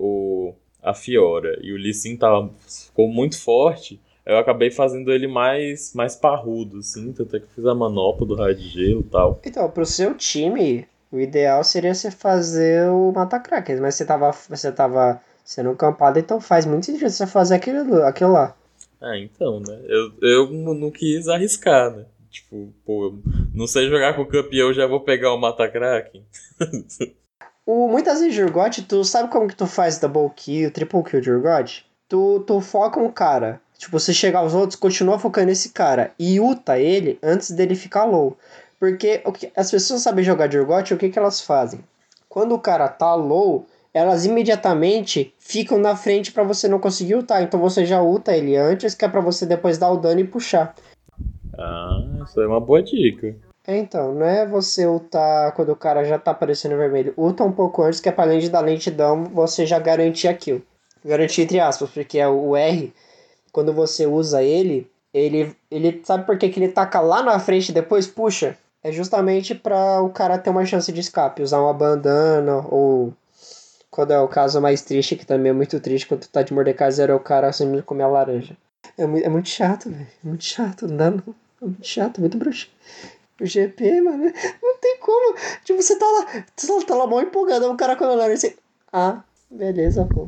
S1: a Fiora e o Lee Sin ficou muito forte, eu acabei fazendo ele mais parrudo, assim. Tanto é que eu fiz a manopla do raio de gelo e tal.
S2: Então, pro seu time, o ideal seria você fazer o Mata-Crackers, mas você tava sendo campado, então faz muito sentido você fazer aquilo lá.
S1: Ah, então, né? Eu não quis arriscar, né? Tipo, pô, eu não sei jogar com o campeão, já vou pegar o Mata-Kraken.
S2: Muitas vezes de Urgot, tu sabe como que tu faz double kill, triple kill de Urgot? Tu foca um cara. Tipo, você chegar aos outros, continua focando nesse cara. E ulta ele antes dele ficar low. Porque as pessoas sabem jogar de Urgot, o que elas fazem? Quando o cara tá low, elas imediatamente ficam na frente pra você não conseguir ultar. Então você já ulta ele antes, que é pra você depois dar o dano e puxar.
S1: Ah, isso é uma boa dica.
S2: Então, não é você ultar quando o cara já tá aparecendo vermelho. Ulta um pouco antes, que é pra além de dar lentidão, você já garantir a kill. Garantir entre aspas, porque é o R, quando você usa ele sabe por que ele taca lá na frente e depois puxa? É justamente pra o cara ter uma chance de escape, usar uma bandana, ou quando é o caso mais triste, que também é muito triste, quando tu tá de Mordecai Zero, é o cara assumindo comer a laranja. É muito chato, velho. É muito chato, não dá não. É muito chato, muito bruxo. O GP, mano, não tem como. Tipo, você tá lá mal empolgado, o cara quando olha assim. Ah, beleza, pô.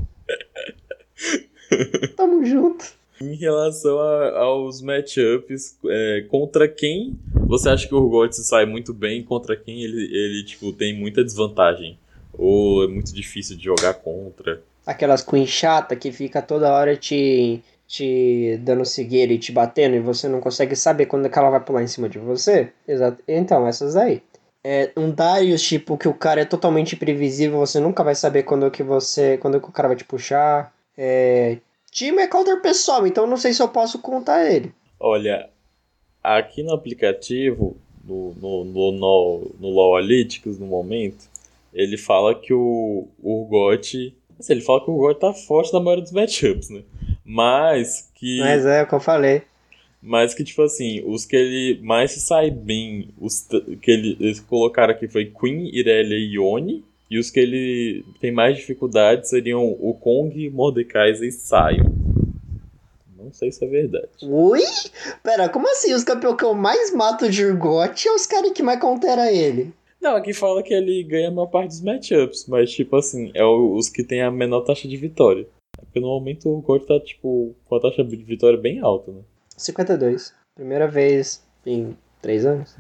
S2: Tamo junto.
S1: Em relação aos matchups, contra quem você acha que o Urgot se sai muito bem, contra quem ele tipo, tem muita desvantagem? Ou é muito difícil de jogar contra?
S2: Aquelas queen chata que fica toda hora te dando cegueira e te batendo e você não consegue saber quando é que ela vai pular em cima de você. Exato. Então, essas aí. Um Darius, tipo, que o cara é totalmente imprevisível, você nunca vai saber quando que o cara vai te puxar. Time é counter pessoal, então não sei se eu posso contar ele.
S1: Olha, aqui no aplicativo, no LoL Analytics, no momento, ele fala que o Urgot... Assim, ele fala que o Urgot tá forte na maioria dos matchups, né? Mas
S2: é o que eu falei.
S1: Mas que, tipo assim, os que ele mais se sai bem, que eles colocaram aqui foi Queen, Irelia e Yone. E os que ele tem mais dificuldade seriam o Kong, Mordekaiser e Sion. Não sei se é verdade.
S2: Ui? Pera, como assim? Os campeões que eu mais mato de Urgot é os caras que mais countera ele.
S1: Não, aqui fala que ele ganha a maior parte dos matchups, mas, tipo assim, é os que tem a menor taxa de vitória. Porque no momento o Urgot tá, tipo, com a taxa de vitória bem alta, né?
S2: 52. Primeira vez em 3 anos.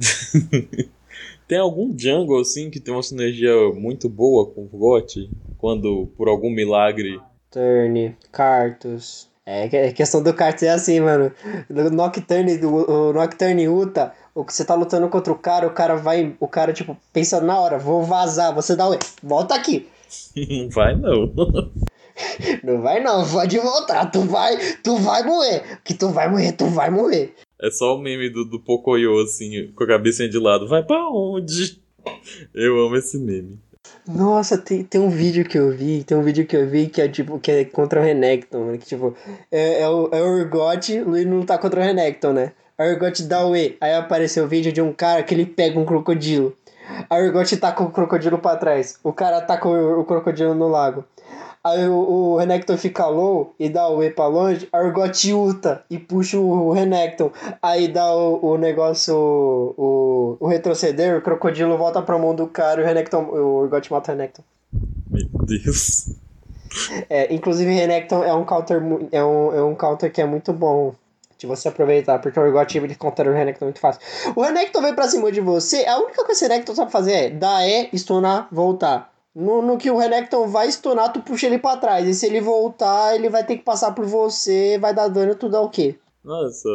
S1: Tem algum jungle, assim, que tem uma sinergia muito boa com o Urgot? Quando, por algum milagre...
S2: Turn, Cartus. É questão do Cartus é assim, mano. O Nocturne Uta, o que você tá lutando contra o cara vai. O cara, tipo, pensa na hora, vou vazar, você dá o. Volta aqui.
S1: Não vai, não.
S2: Não vai não, pode voltar, tu vai morrer. Que tu vai morrer.
S1: É só o meme do Pocoyo, assim, com a cabecinha de lado. Vai pra onde? Eu amo esse meme.
S2: Nossa, tem um vídeo que eu vi, que é tipo, que é contra o Renekton, né? Que tipo, é o Urgot e não tá contra o Renekton, né? A Urgot dá o E, aí apareceu o vídeo de um cara que ele pega um crocodilo. A Urgot tá com o crocodilo pra trás, o cara tá com o crocodilo no lago. Aí o Renekton fica low e dá o E pra longe, a Urgot ulta e puxa o Renekton. Aí dá o negócio, o retroceder, o crocodilo volta pra mão do cara e o Urgot mata o Renekton.
S1: Meu Deus.
S2: Inclusive Renekton é um counter, é um counter que é muito bom de você aproveitar, porque o Urgot ele counter o Renekton muito fácil. O Renekton vem pra cima de você, a única coisa que o Renekton sabe fazer é dar E, stunar, voltar. No que o Renekton vai stunar, tu puxa ele pra trás. E se ele voltar, ele vai ter que passar por você, vai dar dano, tudo é o quê?
S1: Nossa,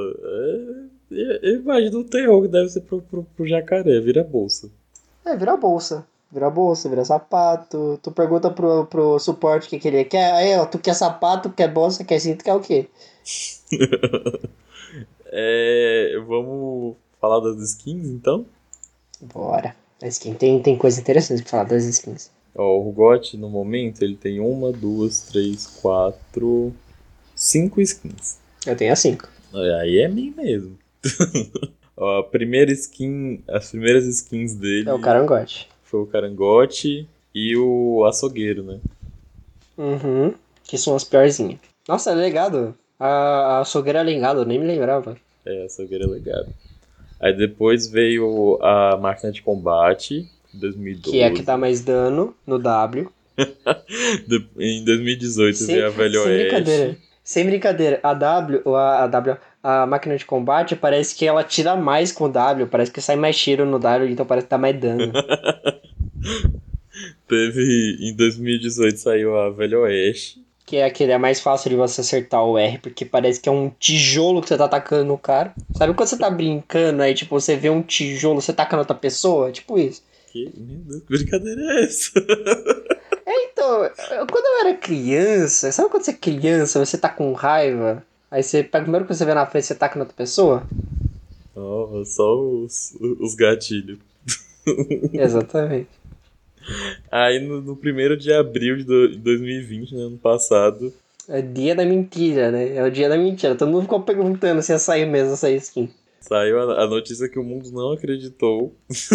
S1: eu imagino o terror que deve ser pro jacaré, vira bolsa.
S2: Vira bolsa. Vira bolsa, vira sapato. Tu pergunta pro suporte o que ele quer. Aí, ó, tu quer sapato, quer bolsa, quer cinto, quer o quê?
S1: Vamos falar das skins, então?
S2: Bora. A skin tem coisa interessante pra falar das skins.
S1: Ó, o Urgot, no momento, ele tem 1, 2, 3, 4, 5 skins.
S2: Eu tenho as 5.
S1: Aí é mim mesmo. Ó, as primeiras skins dele...
S2: É o carangote.
S1: Foi o carangote e o açougueiro, né?
S2: Uhum. Que são as piorzinhas. Nossa, é legado. A açougueira é legado, eu nem me lembrava.
S1: É, açougueiro é legado. Aí depois veio a máquina de combate, em 2012.
S2: Que é a que dá mais dano no W.
S1: Em 2018 veio a Velho Oeste.
S2: Sem brincadeira. A máquina de combate parece que ela tira mais com o W. Parece que sai mais tiro no W, então parece que dá mais dano.
S1: Em 2018 saiu a Velho Oeste.
S2: Que é aquele mais fácil de você acertar o R, porque parece que é um tijolo que você tá atacando no cara. Sabe quando você tá brincando, aí tipo, você vê um tijolo, você taca na outra pessoa? Tipo isso.
S1: Meu Deus, que brincadeira é essa?
S2: Então, quando eu era criança, sabe quando você é criança, você tá com raiva, aí você pega o primeiro que você vê na frente, você taca na outra pessoa?
S1: Oh, só os gatilhos.
S2: Exatamente.
S1: Aí no 1º de abril de 2020, né, ano passado...
S2: É dia da mentira, né? É o dia da mentira. Todo mundo ficou perguntando se ia sair mesmo essa skin.
S1: Saiu a notícia que o mundo não acreditou.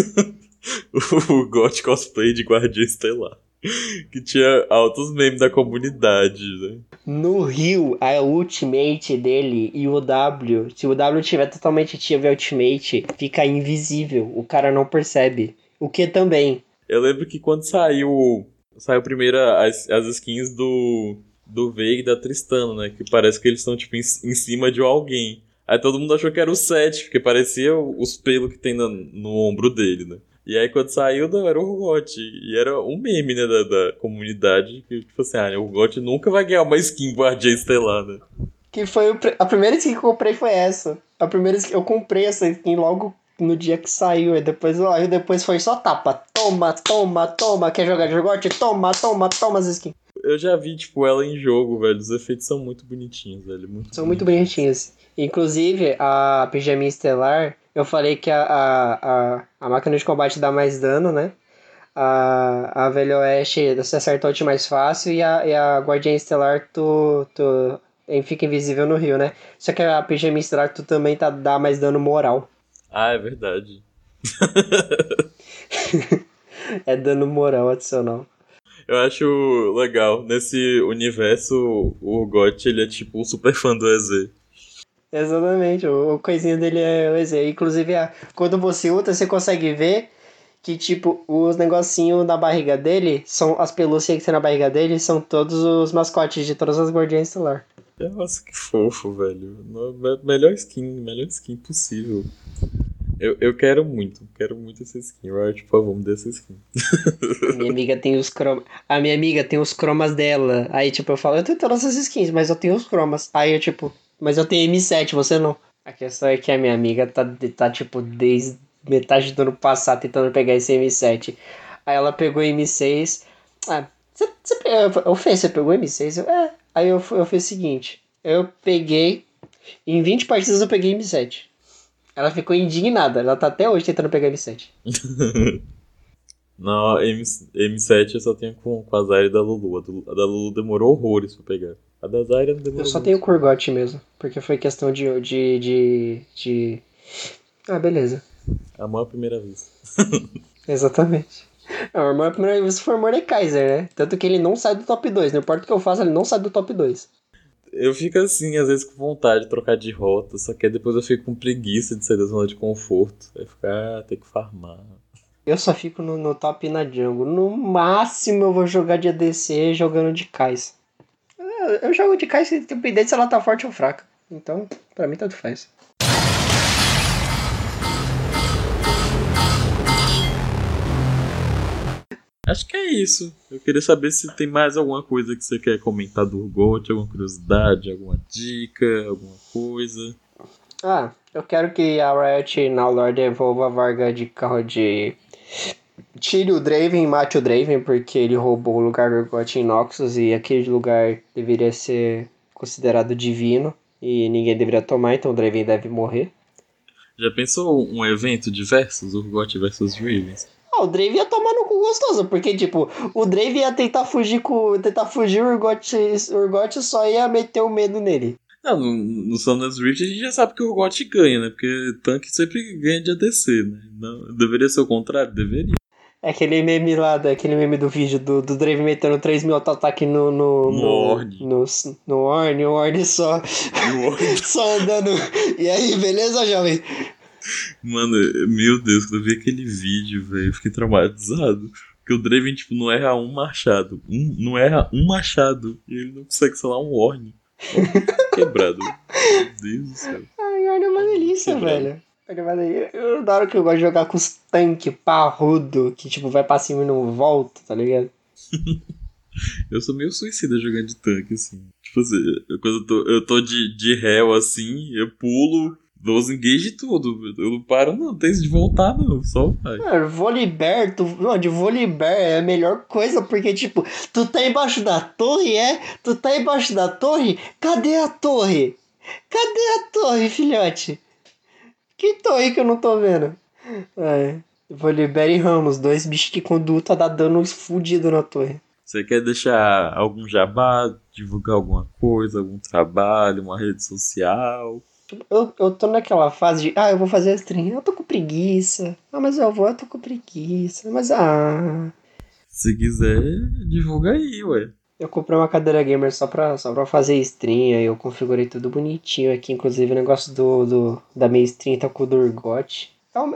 S1: O GOT cosplay de Guardiã Estelar. Que tinha altos memes da comunidade, né?
S2: No Rio, a ultimate dele e o W, se o W tiver totalmente ativo e ultimate, fica invisível. O cara não percebe. O que também...
S1: Eu lembro que quando saiu primeiro as skins do Veiga e da Tristana, né? Que parece que eles estão tipo em cima de alguém. Aí todo mundo achou que era o Seth, porque parecia os pelos que tem no ombro dele, né? E aí quando saiu, não, era o Urgot. E era um meme, né, da comunidade. Que tipo assim, o Urgot nunca vai ganhar uma skin Guardiã Estelar, né?
S2: Que foi a primeira skin que eu comprei foi essa. A primeira skin, eu comprei essa skin logo no dia que saiu. Aí depois foi só tapa. Toma. Quer jogar de Urgot? Toma as skins.
S1: Eu já vi, tipo, ela em jogo, velho. Os efeitos são muito bonitinhos, velho.
S2: São muito bonitinhos. Inclusive, a pijaminha estelar, eu falei que a máquina de combate dá mais dano, né? A Velho Oeste você acerta o ult mais fácil e a Guardiã Estelar tu Ele fica invisível no rio, né? Só que a PG Mistral também dá mais dano moral.
S1: Ah, é verdade.
S2: É dano moral adicional.
S1: Eu acho legal. Nesse universo, o Urgot, ele é tipo um super fã do EZ.
S2: Exatamente, o coisinho dele é o EZ. Inclusive, quando você ultra, você consegue ver que, tipo, os negocinhos na barriga dele, são as pelúcias que tem na barriga dele, são todos os mascotes de todas as Guardiães Estelar.
S1: Nossa, que fofo, velho. Melhor skin possível. Eu quero muito essa skin. Riot, por favor, me dê essa skin.
S2: A minha amiga tem os cromas dela. Aí, tipo, eu falo, eu tenho todas essas skins, mas eu tenho os cromas. Aí eu, tipo, mas eu tenho M7, você não. A questão é que a minha amiga tá tipo, desde metade do ano passado tentando pegar esse M7. Aí ela pegou o M6. Ah, você pegou o M6? Aí eu fiz o seguinte. Eu peguei. Em 20 partidas eu peguei M7. Ela ficou indignada. Ela tá até hoje tentando pegar M7.
S1: Não, M7 eu só tenho com a Zarya e da Lulu. A da Lulu demorou horrores pra pegar. A da Zarya não demorou.
S2: Eu só tenho o Kurgot mesmo. Porque foi questão de... Ah, beleza.
S1: Amor à primeira vez.
S2: Exatamente. Não, o irmão, a primeira vez foi o Mordekaiser, né? Tanto que ele não sai do top 2. Não importa o que eu faça, ele não sai do top 2.
S1: Eu fico assim, às vezes com vontade de trocar de rota, só que aí depois eu fico com preguiça de sair da zona de conforto. Aí ficar, tem que farmar.
S2: Eu só fico no top e na jungle. No máximo eu vou jogar de ADC jogando de Kai'Sa. Eu jogo de Kai'Sa independente se ela tá forte ou fraca. Então, pra mim, tanto faz.
S1: Acho que é isso. Eu queria saber se tem mais alguma coisa que você quer comentar do Urgot, alguma curiosidade, alguma dica, alguma coisa.
S2: Ah, eu quero que a Riot na Lore devolva a vaga de carro de... Tire o Draven e mate o Draven, porque ele roubou o lugar do Urgot em Noxus e aquele lugar deveria ser considerado divino e ninguém deveria tomar, então o Draven deve morrer.
S1: Já pensou um evento de versus, Urgot versus Ravens?
S2: O Draven ia tomar no cu gostoso, porque, tipo, o Draven ia tentar fugir, o Urgot só ia meter o medo nele.
S1: Não, no Summoner's Rift a gente já sabe que o Urgot ganha, né? Porque tanque sempre ganha de ADC, né? Não, deveria ser o contrário? Deveria.
S2: É aquele meme lá, aquele meme do vídeo do Draven metendo 3.000 auto-ataque no
S1: Ornn.
S2: No Ornn, o Ornn só, só andando. E aí, beleza, jovem?
S1: Mano, meu Deus, quando eu vi aquele vídeo, velho, eu fiquei traumatizado. Porque o Draven, tipo, não erra um machado. Não erra um machado. E ele não consegue, sei lá, um Ornn. Quebrado. Meu Deus do céu.
S2: Ai, Ornn é uma delícia, velho. Eu adoro que eu gosto de jogar com os tanques parrudo, que, tipo, vai pra cima e não volta, tá ligado?
S1: Eu sou meio suicida jogando de tanque, assim. Tipo assim, quando eu tô de réu, assim, eu pulo, dou os engage e tudo. Eu não paro, não tem isso de voltar, não. Só vai.
S2: De Volibear é a melhor coisa, porque, tipo, tu tá embaixo da torre, Tu tá embaixo da torre? Cadê a torre? Cadê a torre, filhote? Que torre que eu não tô vendo? Volibear e Ramos, dois bichos que com duta dá dano fudido na torre.
S1: Você quer deixar algum jabá, divulgar alguma coisa, algum trabalho, uma rede social?
S2: Eu tô naquela fase de, eu vou fazer a stream, eu tô com preguiça. Mas eu tô com preguiça.
S1: Se quiser, divulga aí, ué.
S2: Eu comprei uma cadeira gamer só pra fazer stream, aí eu configurei tudo bonitinho aqui, inclusive o negócio da minha stream tá com o do Urgot.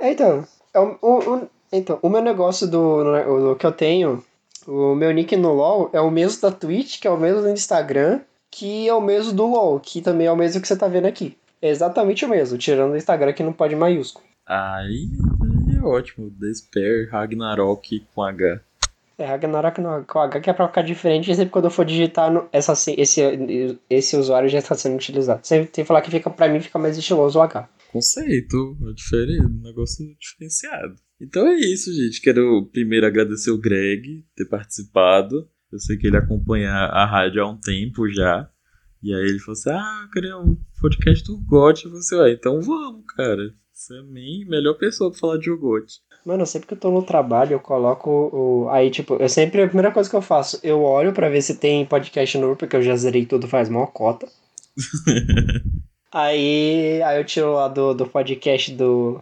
S2: Então, o meu negócio do que eu tenho, o meu nick no LoL é o mesmo da Twitch, que é o mesmo do Instagram, que é o mesmo do LoL, que também é o mesmo que você tá vendo aqui. É exatamente o mesmo, tirando o Instagram que não pode maiúsculo.
S1: Aí é ótimo. Despair, Ragnarok com H.
S2: Ragnarok com H, que é pra ficar diferente, e sempre quando eu for digitar, esse usuário já está sendo utilizado. Sempre tem que falar que pra mim fica mais estiloso o H.
S1: Conceito, é diferente, um negócio diferenciado. Então é isso, gente. Quero primeiro agradecer o Greg ter participado. Eu sei que ele acompanha a rádio há um tempo já. E aí ele falou assim, eu queria um podcast do Urgot. Eu falei assim, então vamos, cara. Você é a melhor pessoa pra falar de Urgot.
S2: Mano, sempre que eu tô no trabalho, eu coloco aí, tipo, a primeira coisa que eu faço, eu olho pra ver se tem podcast novo, porque eu já zerei tudo faz mó cota. Aí eu tiro lá do podcast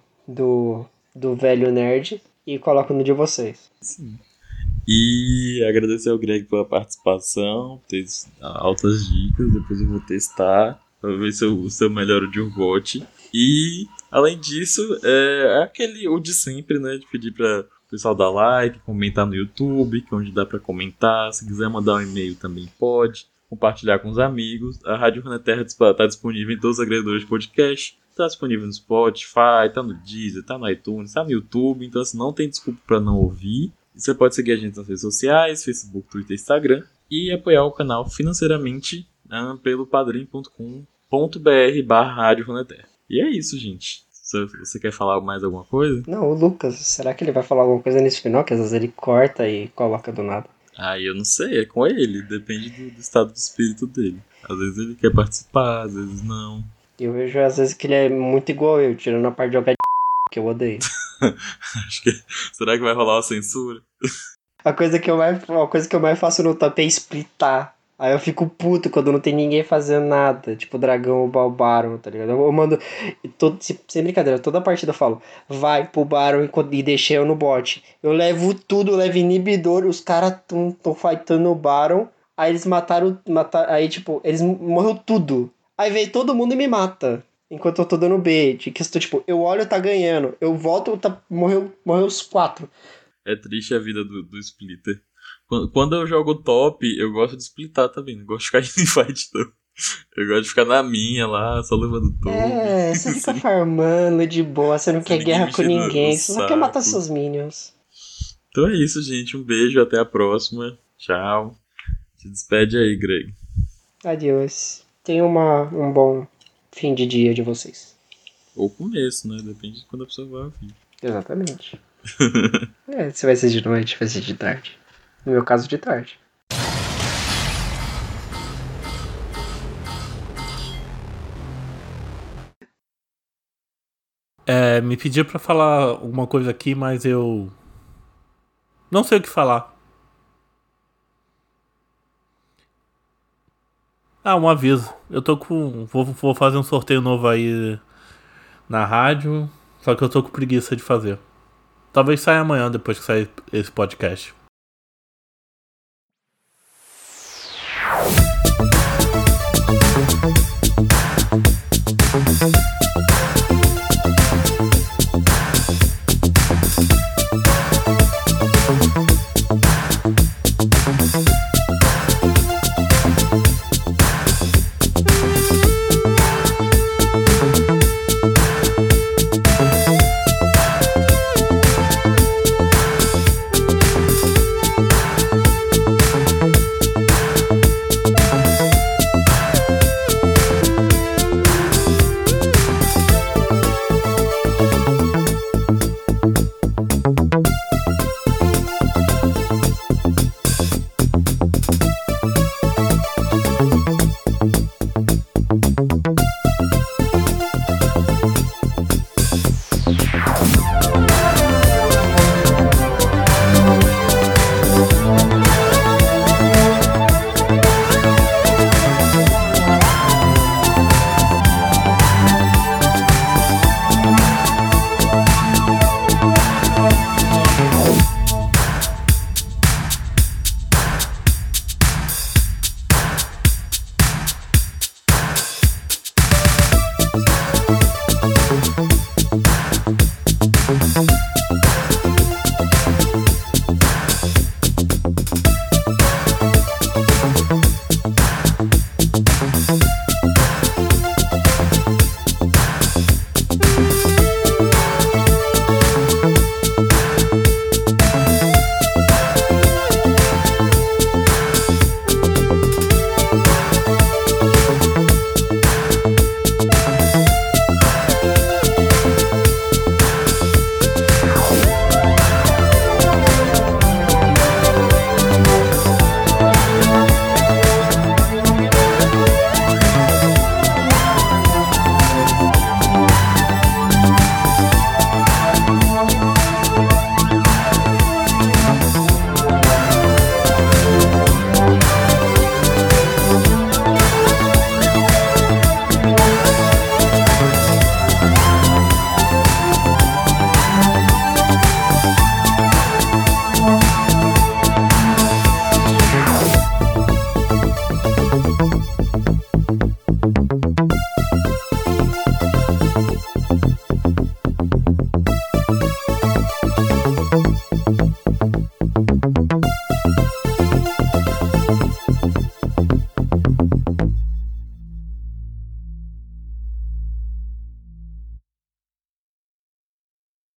S2: do velho nerd e coloco no de vocês.
S1: Sim. E agradecer ao Greg pela participação, ter altas dicas, depois eu vou testar pra ver se eu melhoro de Urgot. E, além disso, o de sempre, né, de pedir para o pessoal dar like, comentar no YouTube, que é onde dá para comentar. Se quiser mandar um e-mail também pode, compartilhar com os amigos. A Rádio Runeterra está disponível em todos os agregadores de podcast. Está disponível no Spotify, está no Deezer, está no iTunes, está no YouTube, então assim, não tem desculpa para não ouvir. Você pode seguir a gente nas redes sociais, Facebook, Twitter, Instagram, e apoiar o canal financeiramente pelo padrim.com.br/Rádio Runeterra. E é isso, gente. Você quer falar mais alguma coisa?
S2: Não, o Lucas, será que ele vai falar alguma coisa nesse final? Que às vezes ele corta e coloca do nada.
S1: Eu não sei, é com ele, depende do estado de espírito dele. Às vezes ele quer participar, às vezes não.
S2: Eu vejo às vezes que ele é muito igual eu, tirando a parte de jogar que eu odeio.
S1: Acho que. Será que vai rolar uma censura?
S2: A coisa que eu mais faço no top é splitar. Aí eu fico puto quando não tem ninguém fazendo nada. Tipo o dragão ou o Baron, tá ligado? Eu mando. Sem brincadeira, toda partida eu falo: vai pro Baron e deixei eu no bot. Eu levo tudo, eu levo inibidor. Os caras tão fightando no Baron. Aí eles mataram. Aí tipo, eles morreu tudo. Aí veio todo mundo e me mata. Enquanto eu tô dando bait. Que tipo, eu olho, tá ganhando. Eu volto, morreu os 4.
S1: É triste a vida do splitter. Quando eu jogo top, eu gosto de splitar também. Não gosto de ficar em fight, não. Eu gosto de ficar na minha lá, só levando top.
S2: Você fica farmando de boa, você não quer guerra com ninguém, você só quer matar seus minions.
S1: Então é isso, gente. Um beijo, até a próxima. Tchau. Se despede aí, Greg.
S2: Adeus. Tenha um bom fim de dia de vocês.
S1: Ou começo, né? Depende de quando a pessoa vai ouvir.
S2: Exatamente. Se vai ser de noite, vai ser de tarde. No meu caso, de tarde.
S3: Me pediu pra falar alguma coisa aqui, mas eu não sei o que falar. Um aviso. Eu tô com... Vou fazer um sorteio novo aí na rádio, só que eu tô com preguiça de fazer. Talvez saia amanhã, depois que sair esse podcast.